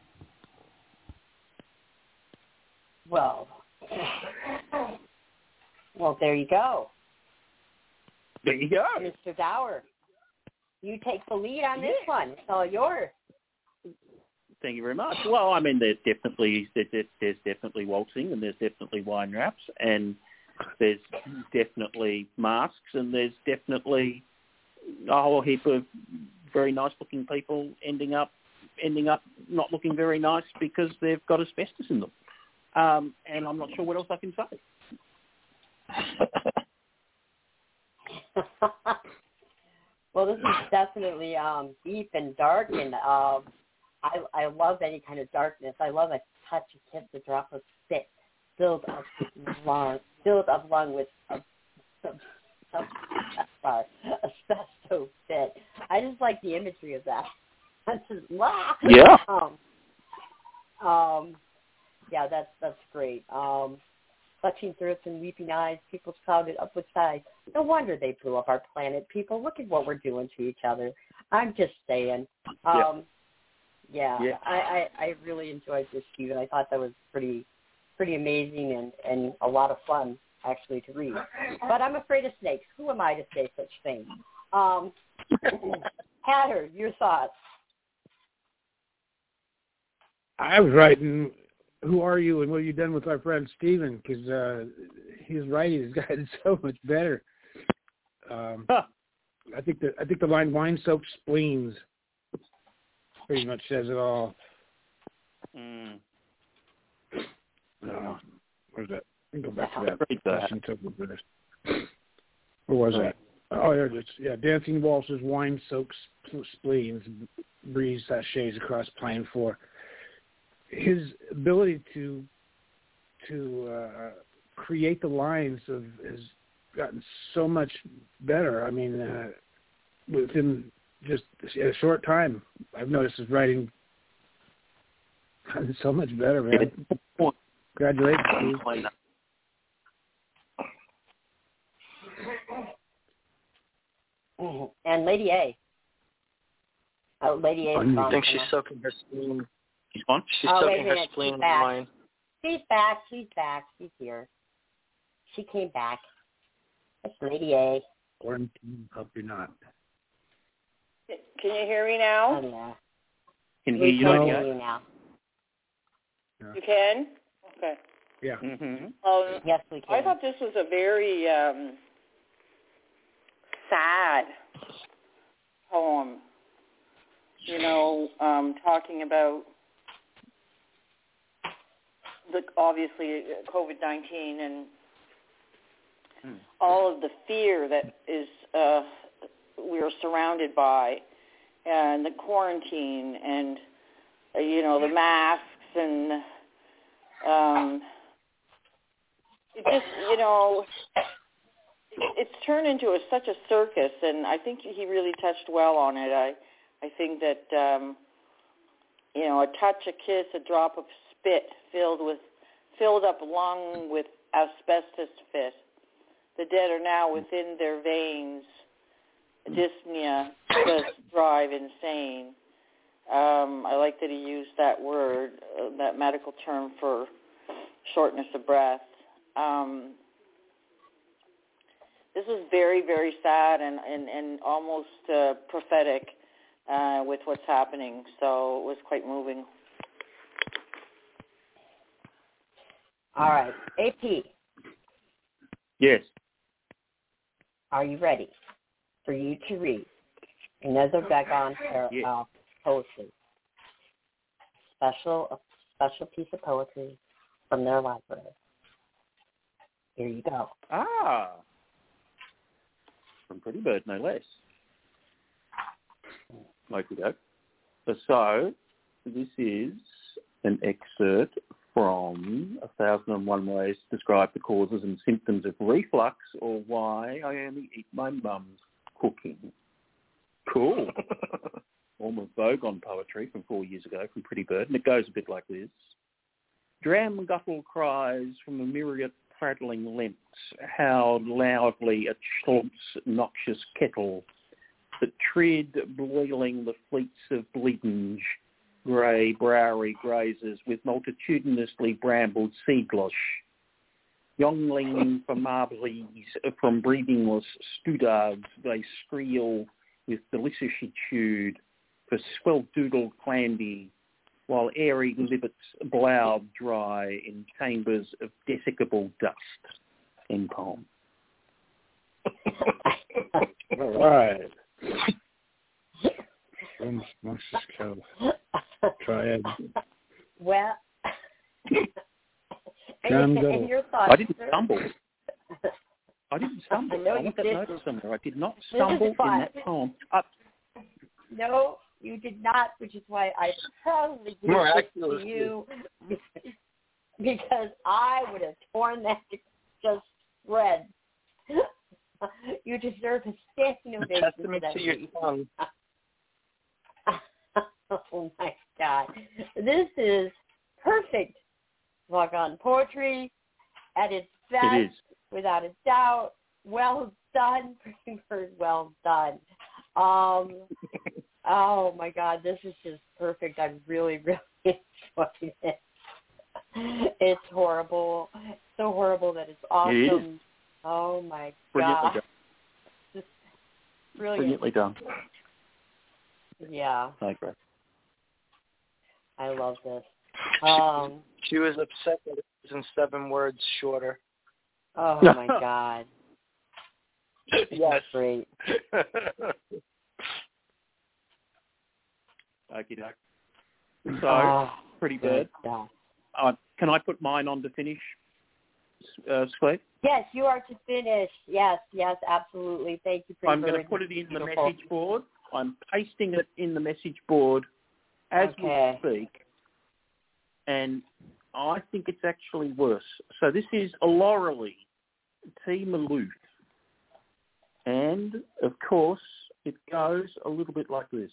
Well, there you go. There you go. Mr. Dower, you take the lead on this one. It's all yours. Thank you very much. Well, I mean, there's definitely waltzing, and there's definitely wine wraps, and there's definitely masks, and there's definitely a whole heap of very nice-looking people ending up not looking very nice because they've got asbestos in them. And I'm not sure what else I can say. Well, this is definitely deep and dark, and I love any kind of darkness. I love a touch, a kiss, a drop of spit, filled up lung with asbestos spit. I just like the imagery of that. That's just yeah. Yeah, that's great. Clutching throats and weeping eyes, people's clouded up with sighs. No wonder they blew up our planet, people. Look at what we're doing to each other. I'm just saying. Yeah. I really enjoyed this, Stephen. I thought that was pretty amazing and a lot of fun, actually, to read. But I'm afraid of snakes. Who am I to say such things? Hatter, your thoughts? I was writing, who are you and what have you done with our friend Stephen? Because his writing has gotten so much better. I think the line "wine-soaked spleens" pretty much says it all. Where's that? Let me go back to that. Where was that? Oh, yeah. Dancing waltzes, wine soaks spleens, breeze sachets across pine floor. His ability to create the lines has gotten so much better. I mean, within just a short time, I've noticed his writing gotten so much better, man. Congratulations, Steve. And Lady A. Oh, Lady A. I think she's soaking her spleen. She's soaking her spleen with wine. She's back. She's here. She came back. That's Lady A. Hope you're not. Can you hear me now? Oh, yeah. Can hear you now. Yeah. You can? Okay. Yeah. Mm-hmm. Yes, we can. I thought this was a very sad poem. Talking about obviously COVID-19 and all of the fear that is we're surrounded by, and the quarantine, and the masks, and it just it's turned into such a circus, and I think he really touched well on it. I think that a touch, a kiss, a drop of spit filled up lung with asbestos fit. The dead are now within their veins. Dyspnea does drive insane. I like that he used that word, that medical term for shortness of breath. This is very, very sad and almost prophetic with what's happening. So it was quite moving. All right. AP. Yes. Are you ready for you to read another Vagon parallel poetry? A special piece of poetry from their library. Here you go. From Pretty Bird, no less. Okey-doke. So, this is an excerpt from 1001 Ways to Describe the Causes and Symptoms of Reflux, or Why I Only Eat My Mum's Cooking. Cool. Form of Vogon poetry from 4 years ago from Pretty Bird, and it goes a bit like this. Dram guttural cries from a myriad prattling lengths howled loudly at Schlomp's noxious kettle that tread boiling the fleets of bleedinge, grey browery grazers with multitudinously brambled seaglosh. Youngling for marblies from breathingless stoudards, they skreel with deliciousitude for swell-doodled clandy, while airy libbets bloud dry in chambers of desiccable dust. End poem. All right. Triad. Well, and your thoughts. I didn't stumble. I want that note somewhere. I did not stumble in that poem. No, you did not, which is why I probably gave it to you, because I would have torn that to just shreds. You deserve a standing ovation. Testament to your tongue. Oh my God. This is perfect Vagon poetry at its best. It is. Without a doubt. Well done. Pretty Bird, well done. Oh my God, this is just perfect. I really, really enjoyed it. It's horrible. So horrible that it's awesome. It is. Oh my Brilliantly God. done. Just brilliant. Brilliantly done. Yeah. So great. I love this. She was upset that it was in 7 words shorter. Oh my God. Yes. Great. Okey-doke. So, Pretty Bird. Yeah. Can I put mine on to finish? Sweet? Yes, you are to finish. Yes, absolutely. Thank you, Pretty I'm going to put it in the message board. I'm pasting it in the message board as we speak, and I think it's actually worse. So this is Loralee T. Maloof, and, of course, it goes a little bit like this.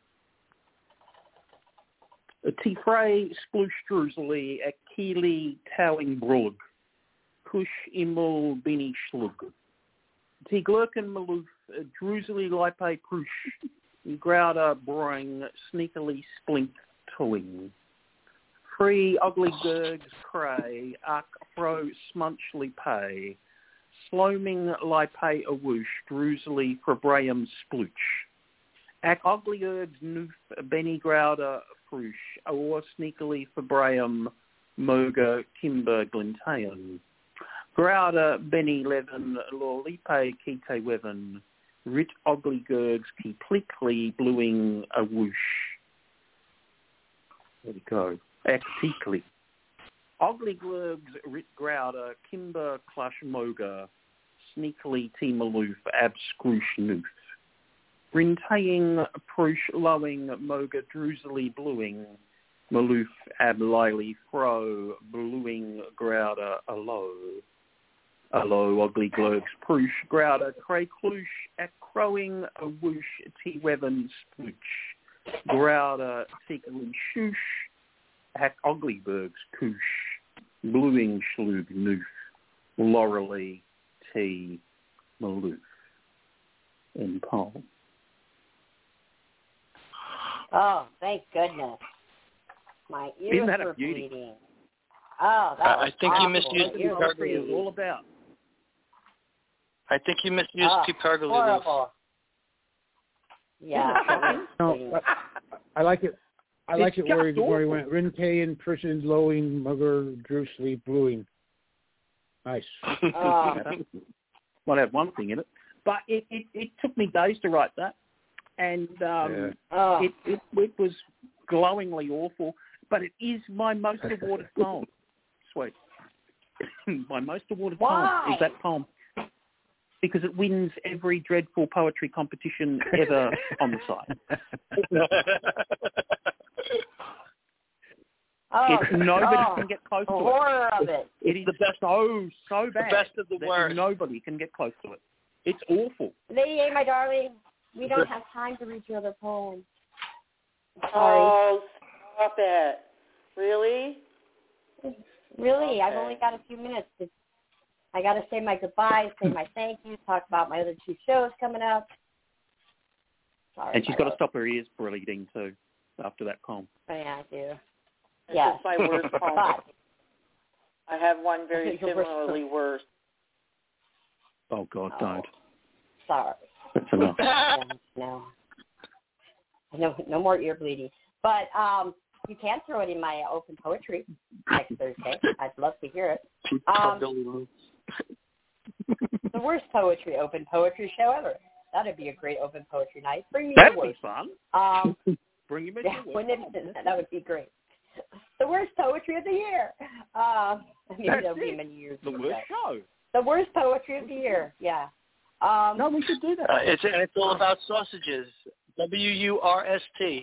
Tifrei splustrusli akili towing brug, kush imul bini shlug. Tiglurken maloof drusili lipe prush, grouda broing sneakily splink toing. Free ugly gurgs cray, arc fro smunchly pay, sloming lipe a whoosh, drusili frabraham splooch. Ac ugly ergs noof benny grouda frush, or sneakily frabraham moga kimber glintaean. Grouda benny levin lorlipe kite weven, rit ugly gurgs ki plickly bluing a whoosh. There we go. Actically. Ugly glurgs rit grouda kimber clush moga, sneakily timaloof abscroosh noof. Rintaying prush lowing moga drusily bluing, maloof ab lily fro bluing grouda aloe. Aloe ugly glurgs prush grouda cray clush at crowing a whoosh t weven splooch. Grouda tickly shoosh at ugly bergs koosh. Bluing shlug noof. Loralee T. Maloof. In poem. Oh, thank goodness. My ears were bleeding. Oh, that was I think you misused It's all about. I think you misused Tupergaloo. Horrible. Yeah. No, I like it. I like it where he went. Rintayan, Prussian, Lowing, Mugger, Drusely, Bluing. Nice. Might have one thing in it. But it took me days to write that. And it was glowingly awful. But it is my most awarded poem. Sweet. My most awarded poem is that poem. Because it wins every dreadful poetry competition ever on the site. Nobody can get close to it. Horror of it. It is the best. So bad. The best of the worst. Nobody can get close to it. It's awful. Lady A, my darling, we don't have time to read your other poem. Oh, stop it. Really? Really? Okay. I've only got a few minutes. I got to say my goodbyes, say my thank yous, talk about my other 2 shows coming up. Sorry, and she's got to stop her ears bleeding too after that poem. Oh, yeah, I do. It's my worst poem. I have one very similarly worse. Oh, God, don't. Sorry. That's enough. No more ear bleeding. But you can throw it in my open poetry next Thursday. I'd love to hear it. The worst open poetry show ever. That'd be a great open poetry night. Bring me That'd your be worst. fun. Bring me that would be great. The worst poetry of the year. There'll be many years. The worst show. The worst poetry of the year. Yeah. No, we should do that. It's all about sausages. WURST.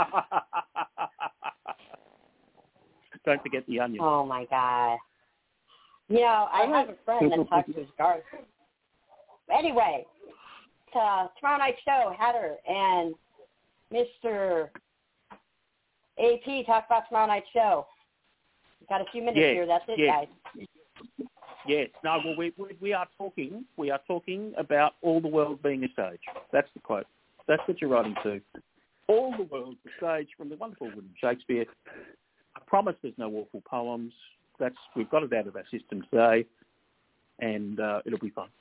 Don't forget the onion. Oh, my God. I have a friend that talks to his garden. Anyway, tomorrow night's show, Hatter and Mr. AP talk about tomorrow night's show. We've got a few minutes here. That's it, guys. Yes. No, well, we are talking. We are talking about all the world being a stage. That's the quote. That's what you're writing to. All the world a stage from the wonderful William Shakespeare. I promise there's no awful poems. We've got it out of our system today, and it'll be fun.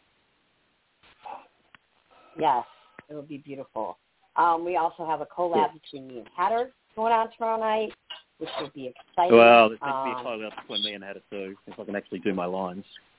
Yes, it'll be beautiful. We also have a collab between me and Hatter going on tomorrow night, which will be exciting. Well, there's meant to be a collab between me and Hatter too, if I can actually do my lines.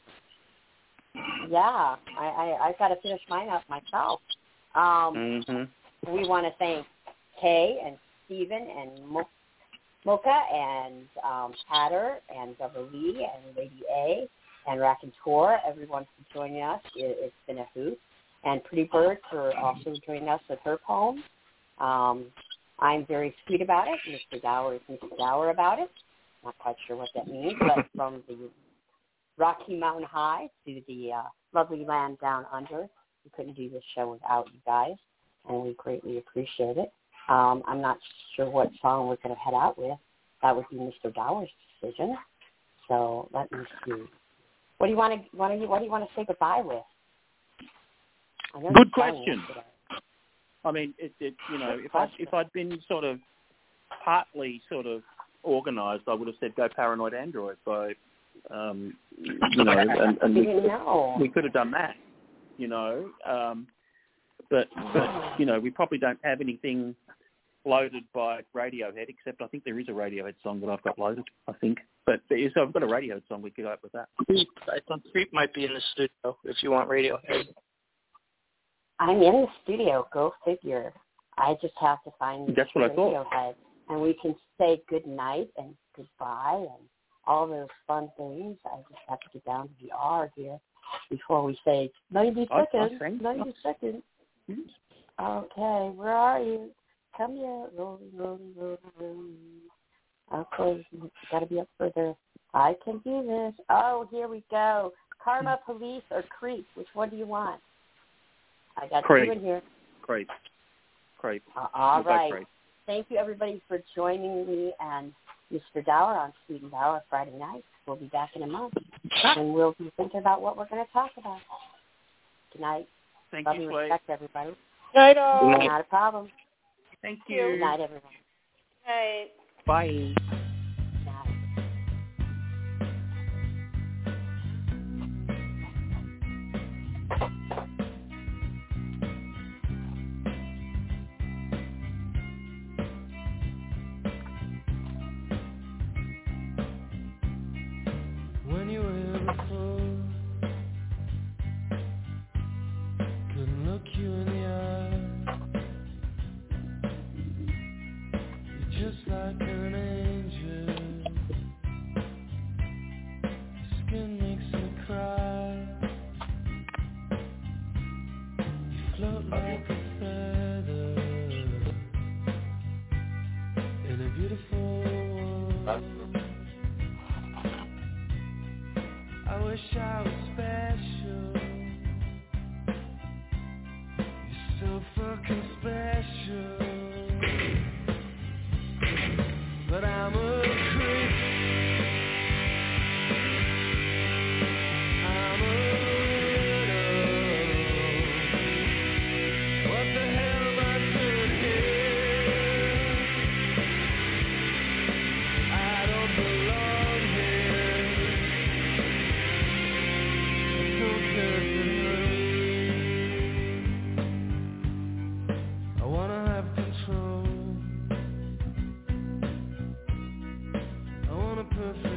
Yeah, I've got to finish mine up myself. We want to thank Kay and Stephen and Mocha and Hatter and Beverly and Lady A and Raconteur, everyone for joining us. It's been a hoot. And Pretty Bird for also joining us with her poem. I'm very sweet about it. Mr. Dower is Mr. Dower about it. Not quite sure what that means, but from the Rocky Mountain High to the lovely land down under, we couldn't do this show without you guys, and we greatly appreciate it. I'm not sure what song we're going to head out with. That would be Mr. Dower's decision. So let me see. What do you want to say goodbye with? Good question. I mean, if I'd been sort of partly sort of organised, I would have said "Go Paranoid Android" by, and we could have done that, but we probably don't have anything loaded by Radiohead, except I think there is a Radiohead song that I've got loaded, I think. But so I've got a Radiohead song, we could go up with that. I thought Creep might be in the studio if you want Radiohead. I'm in the studio, go figure. I just have to find That's what I thought. Radiohead, and we can say good night and goodbye and all those fun things. I just have to get down to the R here before we say 90 seconds. 90 seconds. Okay, where are you? Come here. Rolling. Okay, got to be up further. I can do this. Oh, here we go. Karma, Police, or Creep? Which one do you want? I got Creep. two in here. Creep. All right. Thank you, everybody, for joining me and Mr. Dower on Sweet and Dower Friday night. We'll be back in a month, and we'll be thinking about what we're going to talk about. Good night. Thank Love you, and respect, everybody. Night, all. Not a problem. Thank you. Good night, everyone. Night. Bye. When you were before, couldn't look you in the eye. You're just like an angel. Your skin makes me cry. You float like a feather in a beautiful world. I wish I was special. You're so fucking special. But I'm a creep. I'm a weirdo. What the hell am I doing here? I don't belong here. I wanna have control. I want a perfect